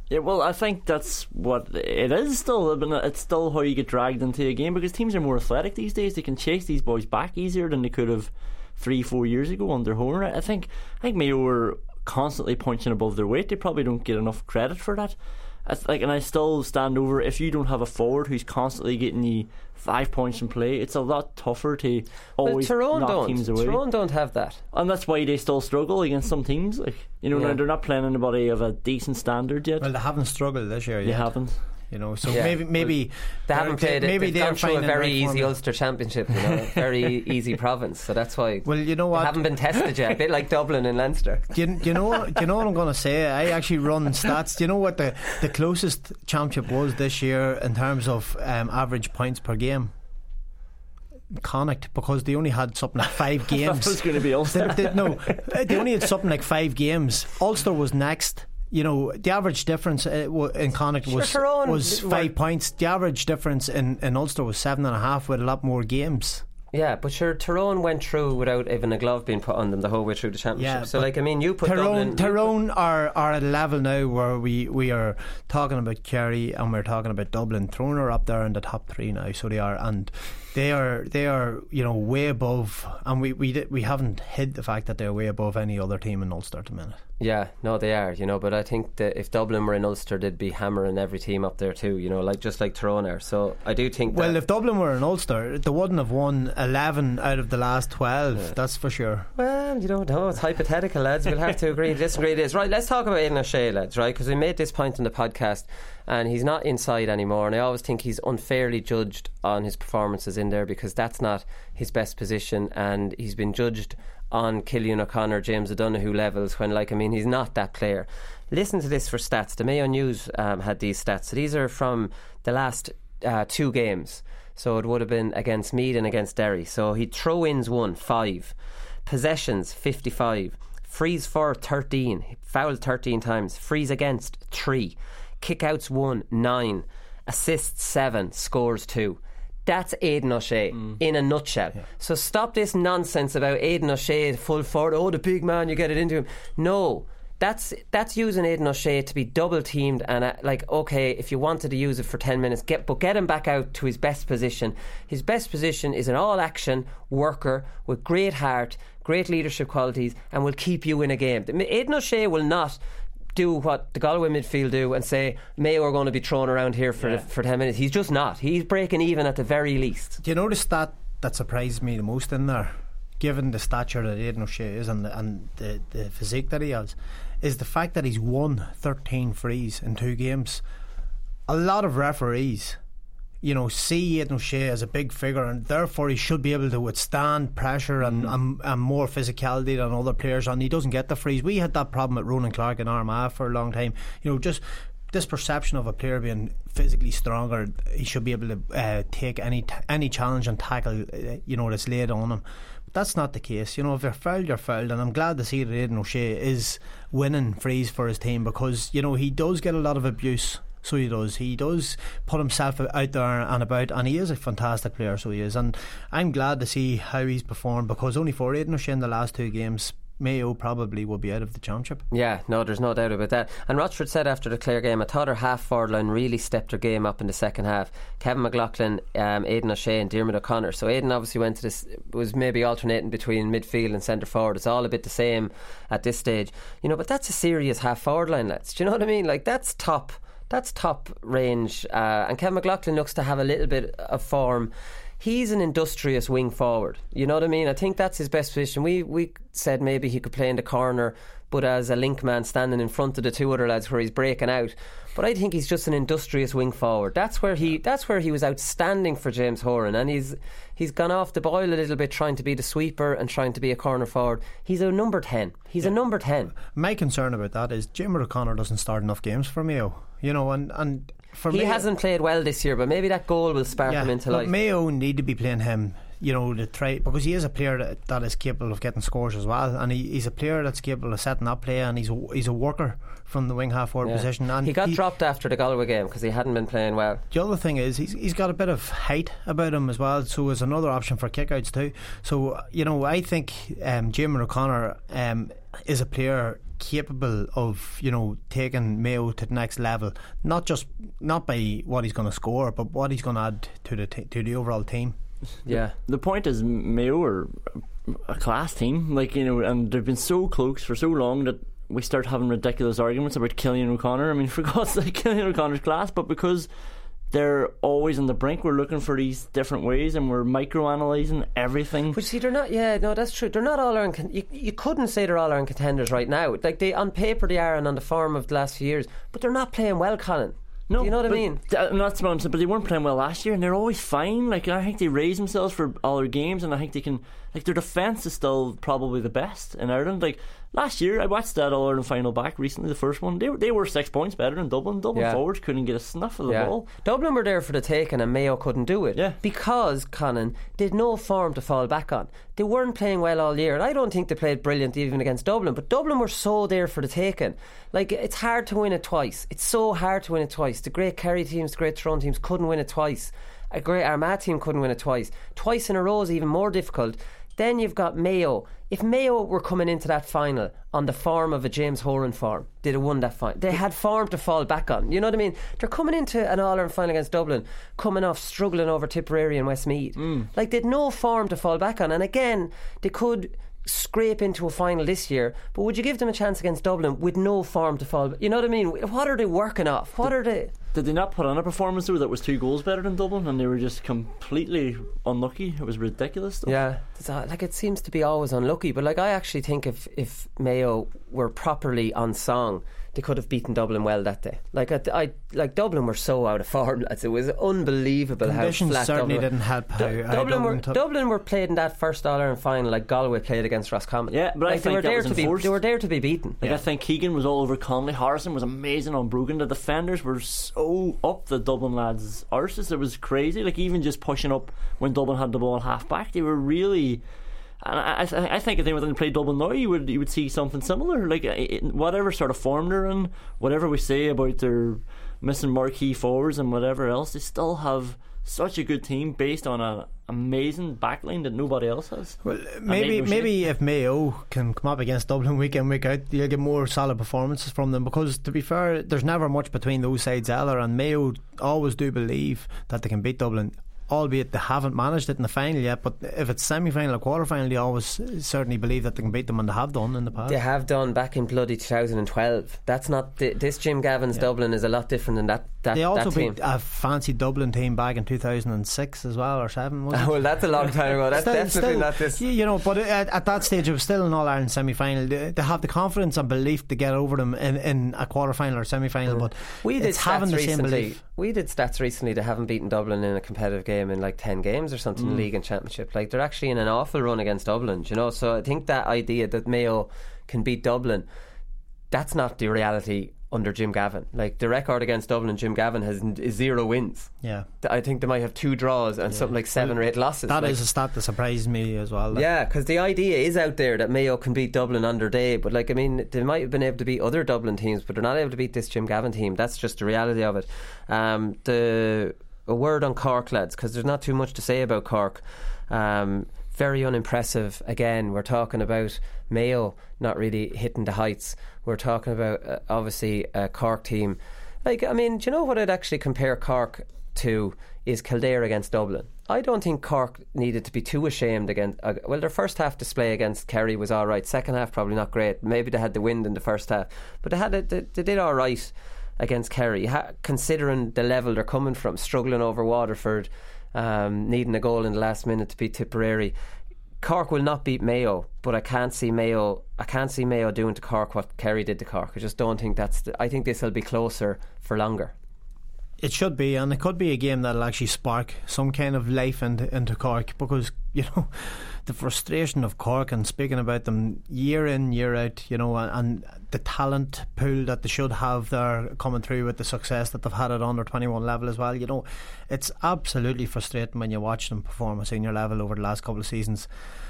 Yeah, well, I think that's what it is still. I mean, it's still how you get dragged into a game, because teams are more athletic these days. They can chase these boys back easier than they could have three, four years ago under Horner. I think I think Mayo were constantly punching above their weight. They probably don't get enough credit for that. I th- like, and I still stand over, if you don't have a forward who's constantly getting you five points in play, it's a lot tougher to always well, Tyrone knock don't. teams away. Tyrone don't have that, and that's why they still struggle against some teams. Like, you know, Yeah. now they're not playing anybody of a decent standard yet. Well, they haven't struggled this year. They yet. haven't. You know, so Yeah. maybe maybe Well, they haven't played. Maybe they've they're gone through a finding very right easy formula. Ulster Championship, you know, very easy province. So that's why. Well, you know what? They haven't been tested yet. A bit like Dublin and Leinster. Do you, do you know? Do you know what I'm going to say? I actually run stats. Do you know what the the closest championship was this year in terms of um, average points per game? Connacht, because they only had something like five games. I thought it was going to be Ulster. They, they, no, they only had something like five games. Ulster was next. You know, the average difference uh, w- in Connacht was Sure, Tyrone was were- five points. The average difference in, in Ulster was seven and a half, with a lot more games. Yeah, but sure, Tyrone went through without even a glove being put on them the whole way through the championship. Yeah, so, but like, I mean, you put Tyrone, Dublin. Tyrone are, are at a level now where we, we are talking about Kerry and we're talking about Dublin. Tyrone are up there in the top three now, so they are, and they are they are you know way above, and we we did, we haven't hid the fact that they're way above any other team in Ulster at the minute. Yeah, no, they are, you know, but I think that if Dublin were in Ulster, they'd be hammering every team up there too, you know, like just like Tyrone are. So I do think that. Well, if Dublin were in Ulster, they wouldn't have won eleven out of the last twelve. Yeah. That's for sure. Well, you don't know. It's hypothetical, lads. We'll have to agree to disagree. It is right. Let's talk about Aidan O'Shea, lads. Right, because we made this point in the podcast, and he's not inside anymore. And I always think he's unfairly judged on his performances in there, because that's not his best position, and he's been judged on Killian O'Connor, James O'Donoghue levels, when, like, I mean, he's not that player. Listen to this for stats. The Mayo News um, had these stats. So these are from the last uh, two games. So it would have been against Meath and against Derry. So he throw-ins one, five. Possessions, fifty-five. Frees for, thirteen. He fouled thirteen times. Frees against, three. Kickouts, one, nine. Assists, seven. Scores, two. That's Aidan O'Shea mm. in a nutshell. Yeah. So stop this nonsense about Aidan O'Shea full forward. Oh, the big man, you get it into him. No, that's that's using Aidan O'Shea to be double teamed, and uh, like, okay, if you wanted to use it for ten minutes, get but get him back out to his best position. His best position is an all-action worker with great heart, great leadership qualities, and will keep you in a game. Aidan O'Shea will not do what the Galway midfield do and say Mayo are going to be thrown around here for yeah. the, for ten minutes. He's just not. He's breaking even at the very least. Do you notice that that surprised me the most in there, given the stature that Aidan O'Shea is and the, and the, the physique that he has, is the fact that he's won thirteen frees in two games. A lot of referees, you know, see Aidan O'Shea as a big figure, and therefore he should be able to withstand pressure and, mm. and, and more physicality than other players, and he doesn't get the frees. We had that problem at Ronan Clark in Armagh for a long time. You know, just this perception of a player being physically stronger, he should be able to uh, take any t- any challenge and tackle, uh, you know, that's laid on him. But that's not the case. You know, if you're fouled, you're fouled, and I'm glad to see that Aidan O'Shea is winning frees for his team, because, you know, he does get a lot of abuse. So he does. He does put himself out there and about, and he is a fantastic player, so he is. And I'm glad to see how he's performed, because only for Aidan O'Shea in the last two games, Mayo probably will be out of the championship. Yeah, no, there's no doubt about that. And Rochford said after the Clare game, I thought our half forward line really stepped their game up in the second half. Kevin McLaughlin, um, Aidan O'Shea and Diarmuid O'Connor. So Aidan obviously went to this, was maybe alternating between midfield and centre forward. It's all a bit the same at this stage, you know. But that's a serious half forward line, lads. Do you know what I mean? Like, that's top. That's top range, uh, and Kevin McLaughlin looks to have a little bit of form. He's an industrious wing forward, you know what I mean? I think that's his best position. We we said maybe he could play in the corner, but as a link man standing in front of the two other lads where he's breaking out. But I think he's just an industrious wing forward. That's where he that's where he was outstanding for James Horan, and he's he's gone off the boil a little bit trying to be the sweeper and trying to be a corner forward. He's a number ten. He's yeah. a number ten. My concern about that is Diarmuid O'Connor doesn't start enough games for Mayo. You know, and, and for he Mayo, hasn't played well this year, but maybe that goal will spark yeah, him into but life. Mayo need to be playing him, you know, to try, because he is a player that, that is capable of getting scores as well, and he, he's a player that's capable of setting up play, and he's a, he's a worker from the wing half forward yeah. position. And he got he, dropped after the Galway game because he hadn't been playing well. The other thing is he's he's got a bit of height about him as well, so is another option for kickouts too. So, you know, I think um, Diarmuid O'Connor um, is a player capable of, you know, taking Mayo to the next level. Not just not by what he's going to score, but what he's going to add to the t- to the overall team. Yeah, the point is Mayo are a class team, like, you know, and they've been so close for so long that we start having ridiculous arguments about Killian O'Connor. I mean, for God's sake, Killian O'Connor's class, but because they're always on the brink, we're looking for these different ways and we're micro-analysing everything. But see, they're not, yeah, no, that's true. They're not all Ireland con- you, you couldn't say they're all Ireland contenders right now. Like, they, on paper they are and on the form of the last few years, but they're not playing well, Colin. No, Do you know what I but mean? Th- that's what I'm saying. But they weren't playing well last year, and they're always fine. Like, I think they raise themselves for all their games, and I think they can. Like, their defence is still probably the best in Ireland. Like, last year, I watched that All Ireland final back recently, the first one. They were, they were six points better than Dublin. Dublin Yeah. forwards couldn't get a snuff of the Yeah. ball. Dublin were there for the taking and Mayo couldn't do it. Yeah. Because, Conan, they had no form to fall back on. They weren't playing well all year, and I don't think they played brilliant even against Dublin, but Dublin were so there for the taking. Like, it's hard to win it twice. It's so hard to win it twice. The great Kerry teams, the great Tyrone teams couldn't win it twice. A great Armagh team couldn't win it twice. Twice in a row is even more difficult. Then you've got Mayo. If Mayo were coming into that final on the form of a James Horan form, they'd have won that final. They had form to fall back on. You know what I mean? They're coming into an All-Ireland final against Dublin, coming off struggling over Tipperary and Westmeath. Mm. Like, they'd no form to fall back on. And again, they could scrape into a final this year, but would you give them a chance against Dublin with no form to fall? You know what I mean? What are they working off? What are they? Did they not put on a performance though that was two goals better than Dublin, and they were just completely unlucky? It was ridiculous stuff. Yeah, like, it seems to be always unlucky, but like, I actually think if if Mayo were properly on song, they could have beaten Dublin well that day. Like, I, I like Dublin were so out of form, lads. It was unbelievable. Conditions how flat certainly Dublin didn't help. How, Du- how Dublin, Dublin were took. Dublin were played in that first All Ireland final like Galway played against Roscommon. Yeah, but I like, they think were that there was to be enforced. they were there to be beaten. Like, Yeah. I think Keegan was all over Conley. Harrison was amazing on Brogan. The defenders were so up the Dublin lads' arses. It was crazy. Like, even just pushing up when Dublin had the ball half back, they were really. And I, I, I think if they were going to play Dublin now, you would you would see something similar. Like, it, whatever sort of form they're in, whatever we say about their missing marquee forwards and whatever else, they still have such a good team based on an amazing backline that nobody else has. Well, And maybe make no maybe shame. if Mayo can come up against Dublin week in week out, you'll get more solid performances from them, because to be fair, there's never much between those sides either, and Mayo always do believe that they can beat Dublin, albeit they haven't managed it in the final yet. But if it's semi-final or quarter-final, they always certainly believe that they can beat them, and they have done in the past. They have done back in bloody two thousand twelve. That's not th- this Jim Gavin's Yeah. Dublin is a lot different than that. that They also that team. beat a fancy Dublin team back in two thousand six as well, or seven. Was it? Well, that's a long time ago. That's Still- definitely still, not this. You know, but at, at that stage, it was still an All Ireland semi final. They, they have the confidence and belief to get over them in, in a quarter final or semi final. But We did it's having stats the same recently. belief. We did stats recently. They haven't beaten Dublin in a competitive game in like ten games or something, Mm. league and championship. Like, they're actually in an awful run against Dublin. You know, so I think that idea that Mayo can beat Dublin, that's not the reality under Jim Gavin. Like, the record against Dublin, Jim Gavin has is zero wins. Yeah, I think they might have two draws and Yeah. something like seven Well, or eight losses. That like, is a stat that surprised me as well. Like. Yeah, because the idea is out there that Mayo can beat Dublin on their day, but like, I mean, they might have been able to beat other Dublin teams, but they're not able to beat this Jim Gavin team. That's just the reality of it. Um, the a word on Cork, lads, because there's not too much to say about Cork. Um, very unimpressive. Again, we're talking about Mayo not really hitting the heights. We're talking about uh, obviously a Cork team. Like, I mean, do you know what I'd actually compare Cork to is Kildare against Dublin. I don't think Cork needed to be too ashamed against. Uh, well, their first half display against Kerry was all right. Second half probably not great. Maybe they had the wind in the first half, but they had it. They, they did all right against Kerry, ha- considering the level they're coming from, struggling over Waterford, um, needing a goal in the last minute to beat Tipperary. Cork will not beat Mayo, but I can't see Mayo. I can't see Mayo doing to Cork what Kerry did to Cork. I just don't think that's. The, I think this will be closer for longer. It should be, and it could be a game that'll actually spark some kind of life into, into Cork, because, you know, the frustration of Cork, and speaking about them year in, year out, you know, and, and the talent pool that they should have there coming through with the success that they've had at under twenty-one level as well, you know, it's absolutely frustrating when you watch them perform at senior level over the last couple of seasons.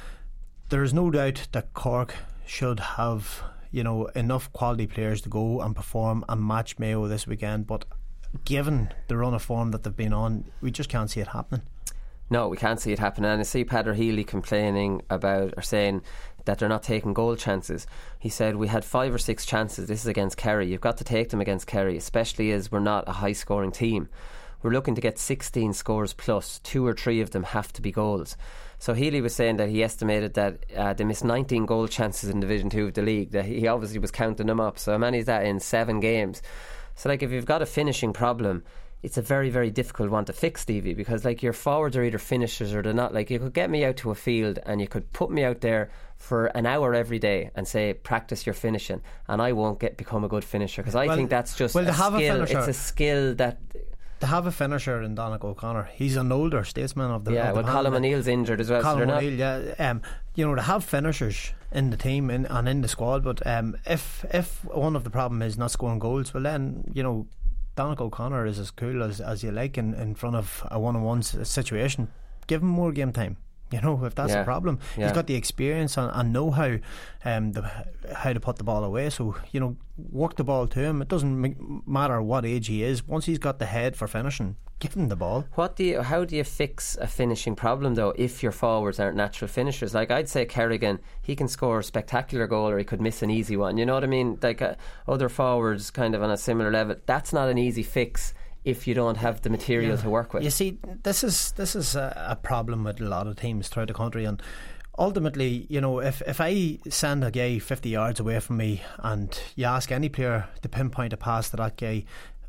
There is no doubt that Cork should have, you know, enough quality players to go and perform and match Mayo this weekend, but given the run of form that they've been on, we just can't see it happening. No, we can't see it happen. And I see Padder Healy complaining about or saying that they're not taking goal chances. He said we had five or six chances. This is against Kerry. You've got to take them against Kerry, especially as we're not a high scoring team. We're looking to get sixteen scores plus. Two or three of them have to be goals. So Healy was saying that he estimated that uh, they missed nineteen goal chances in Division two of the league. That he obviously was counting them up. So how many is that in seven games? So like if you've got a finishing problem, it's a very, very difficult one to fix, Stevie, because like your forwards are either finishers or they're not. Like you could get me out to a field and you could put me out there for an hour every day and say practice your finishing, and I won't get become a good finisher, because I well, think that's just well, a have skill. A it's a skill that to have a finisher in Donnacha O'Connor. He's an older statesman of the yeah. Of the well, Colin O'Neill's injured as well. Colin so O'Neill, yeah. Um, you know, to have finishers in the team in, and in the squad, but um, if if one of the problem is not scoring goals, well then you know. Donnacha O'Connor is as cool as, as you like in, in front of a one-on-one situation. Give him more game time. You know, if that's yeah. a problem, yeah. he's got the experience and, and know how um, the, how to put the ball away. So you know, work the ball to him. It doesn't m- matter what age he is. Once he's got the head for finishing, give him the ball. What do you? How do you fix a finishing problem though? If your forwards aren't natural finishers, like I'd say Kerrigan, he can score a spectacular goal or he could miss an easy one. You know what I mean? Like uh, other forwards, kind of on a similar level. That's not an easy fix if you don't have the material yeah. to work with. You see, this is this is a, a problem with a lot of teams throughout the country, and ultimately, you know, if, if I send a guy fifty yards away from me and you ask any player to pinpoint a pass to that guy,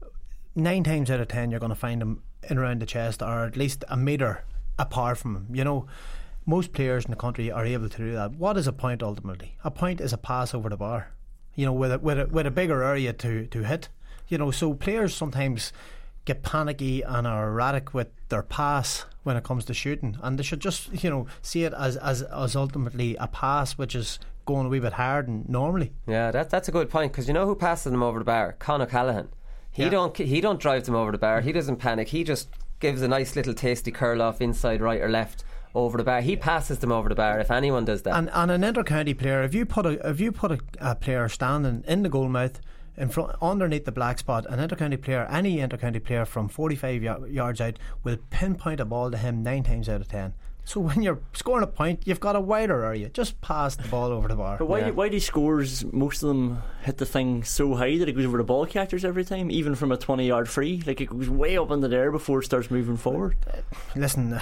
nine times out of ten you're going to find him in around the chest or at least a metre apart from him. You know, most players in the country are able to do that. What is a point ultimately? A point is a pass over the bar, you know, with a, with a, with a bigger area to, to hit. You know, so players sometimes get panicky and are erratic with their pass when it comes to shooting, and they should just, you know, see it as as, as ultimately a pass which is going a wee bit hard and normally. Yeah, that, that's a good point, because you know who passes them over the bar? Con O'Callaghan. He yeah. don't he don't drive them over the bar. He doesn't panic. He just gives a nice little tasty curl off inside right or left over the bar. He passes them over the bar if anyone does that. And, and an inter-county player, if you put a if you put a, a player standing in the goal mouth in front, underneath the black spot, an inter-county player, any inter-county player from forty-five y- yards out will pinpoint a ball to him nine times out of ten. So when you're scoring a point, you've got a wider area. Just pass the ball over the bar. But why, yeah. do, why do scores, most of them hit the thing so high that it goes over the ball catchers every time, even from a twenty yard free? Like it goes way up in the air before it starts moving forward. Listen,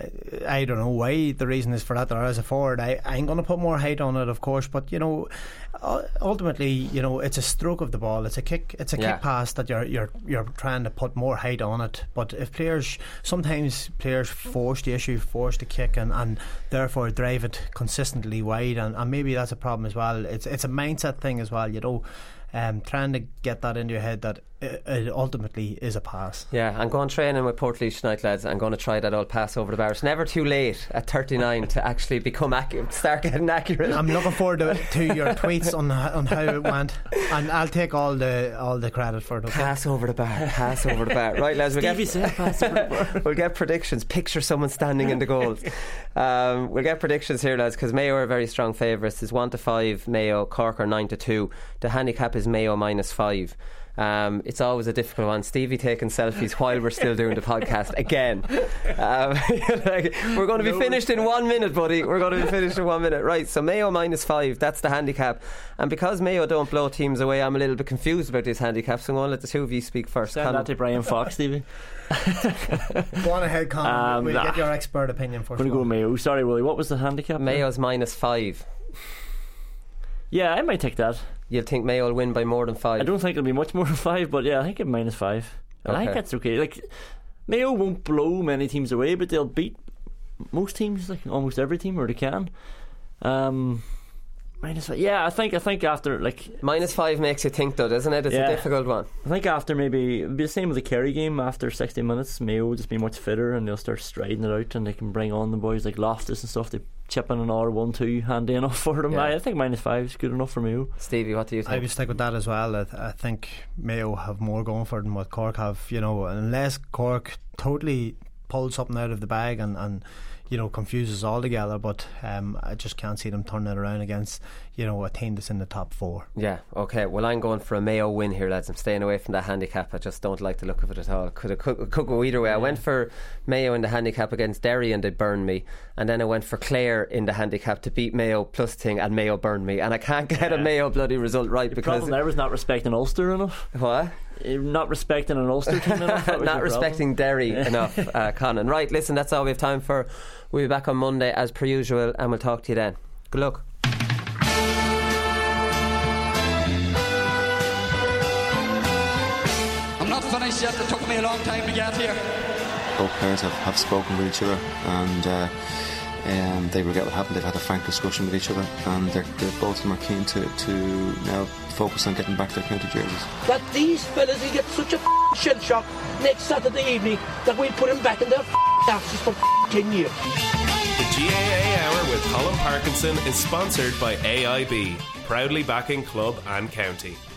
I don't know why the reason is for that. There as a forward, I, I'm going to put more height on it, of course, but you know, ultimately, you know, it's a stroke of the ball. It's a kick. It's a yeah. kick pass that you're you're you're trying to put more height on it. But if players, sometimes players force the issue, force the kick, and, and therefore drive it consistently wide, and, and maybe that's a problem as well. It's it's a mindset thing as well, you know. Um, trying to get that into your head that it, it ultimately is a pass. Yeah, I'm going training with Portlaoise tonight, lads. I'm going to try that old pass over the bar. It's never too late at thirty-nine to actually become accurate, start getting accurate. I'm looking forward to, to your tweets on on how it went, and I'll take all the all the credit for it. Okay? Pass over the bar, pass over the bar. Right, lads, we'll get, said pass over the bar. we'll get predictions. Picture someone standing in the goals. Um, we'll get predictions here, lads, because Mayo are very strong favourites. It's one to five Mayo, Cork are nine to two. The handicap is Mayo minus five. Um, it's always a difficult one. Stevie taking selfies while we're still doing the podcast again. Um, like, we're going to be no. finished in one minute, buddy. We're going to be finished in one minute. Right, so Mayo minus five, that's the handicap. And because Mayo don't blow teams away, I'm a little bit confused about this handicap, so I'm going to let the two of you speak first. Send that to Brian Fox, Stevie. Go on ahead, Colin. Um, we'll nah. get your expert opinion first. I'm going to go Mayo. Sorry, Willie, what was the handicap? Mayo's minus five. Yeah, I might take that. You'll think Mayo will win by more than five? I don't think it'll be much more than five, but yeah, I think it's minus five. And okay. I think that's okay. Like, Mayo won't blow many teams away, but they'll beat most teams, like almost every team, or they can. Um, minus five. Yeah, I think I think after like minus five makes you think, though, doesn't it? It's yeah, a difficult one. I think after maybe it'll be the same with the Kerry game. After sixty minutes, Mayo will just be much fitter, and they'll start striding it out, and they can bring on the boys like Loftus and stuff. They chip in another one two handy enough for them. Yeah. I think minus five is good enough for Mayo. Stevie, what do you think? I would stick with that as well. I, th- I think Mayo have more going for them what Cork have. You know, unless Cork totally pull something out of the bag and, and you know, confuse us all together. But um, I just can't see them turning it around against, you know, a team that's in the top four. Yeah, okay. Well, I'm going for a Mayo win here, lads. I'm staying away from that handicap. I just don't like the look of it at all. Could have could, could go either way. I went for Mayo in the handicap against Derry and they burned me, and then I went for Clare in the handicap to beat Mayo plus thing, and Mayo burned me, and I can't get a Mayo bloody result right the because problem there was not respecting Ulster enough. What? Not respecting an Ulster team enough. Not respecting Derry enough, uh, Conan. Right, listen, that's all we have time for. We'll be back on Monday as per usual, and we'll talk to you then. Good luck. I'm not finished yet. It took me a long time to get here. Both players have, have spoken with each other, and uh, um, they regret what happened. They've had a frank discussion with each other, and they're, they're both of them are keen to, to now focus on getting back their county jerseys. That these fellas will get such a shell shock next Saturday evening that we'll put them back in their asses for ten years. The G A A Hour with Colin Parkinson is sponsored by A I B, proudly backing club and county.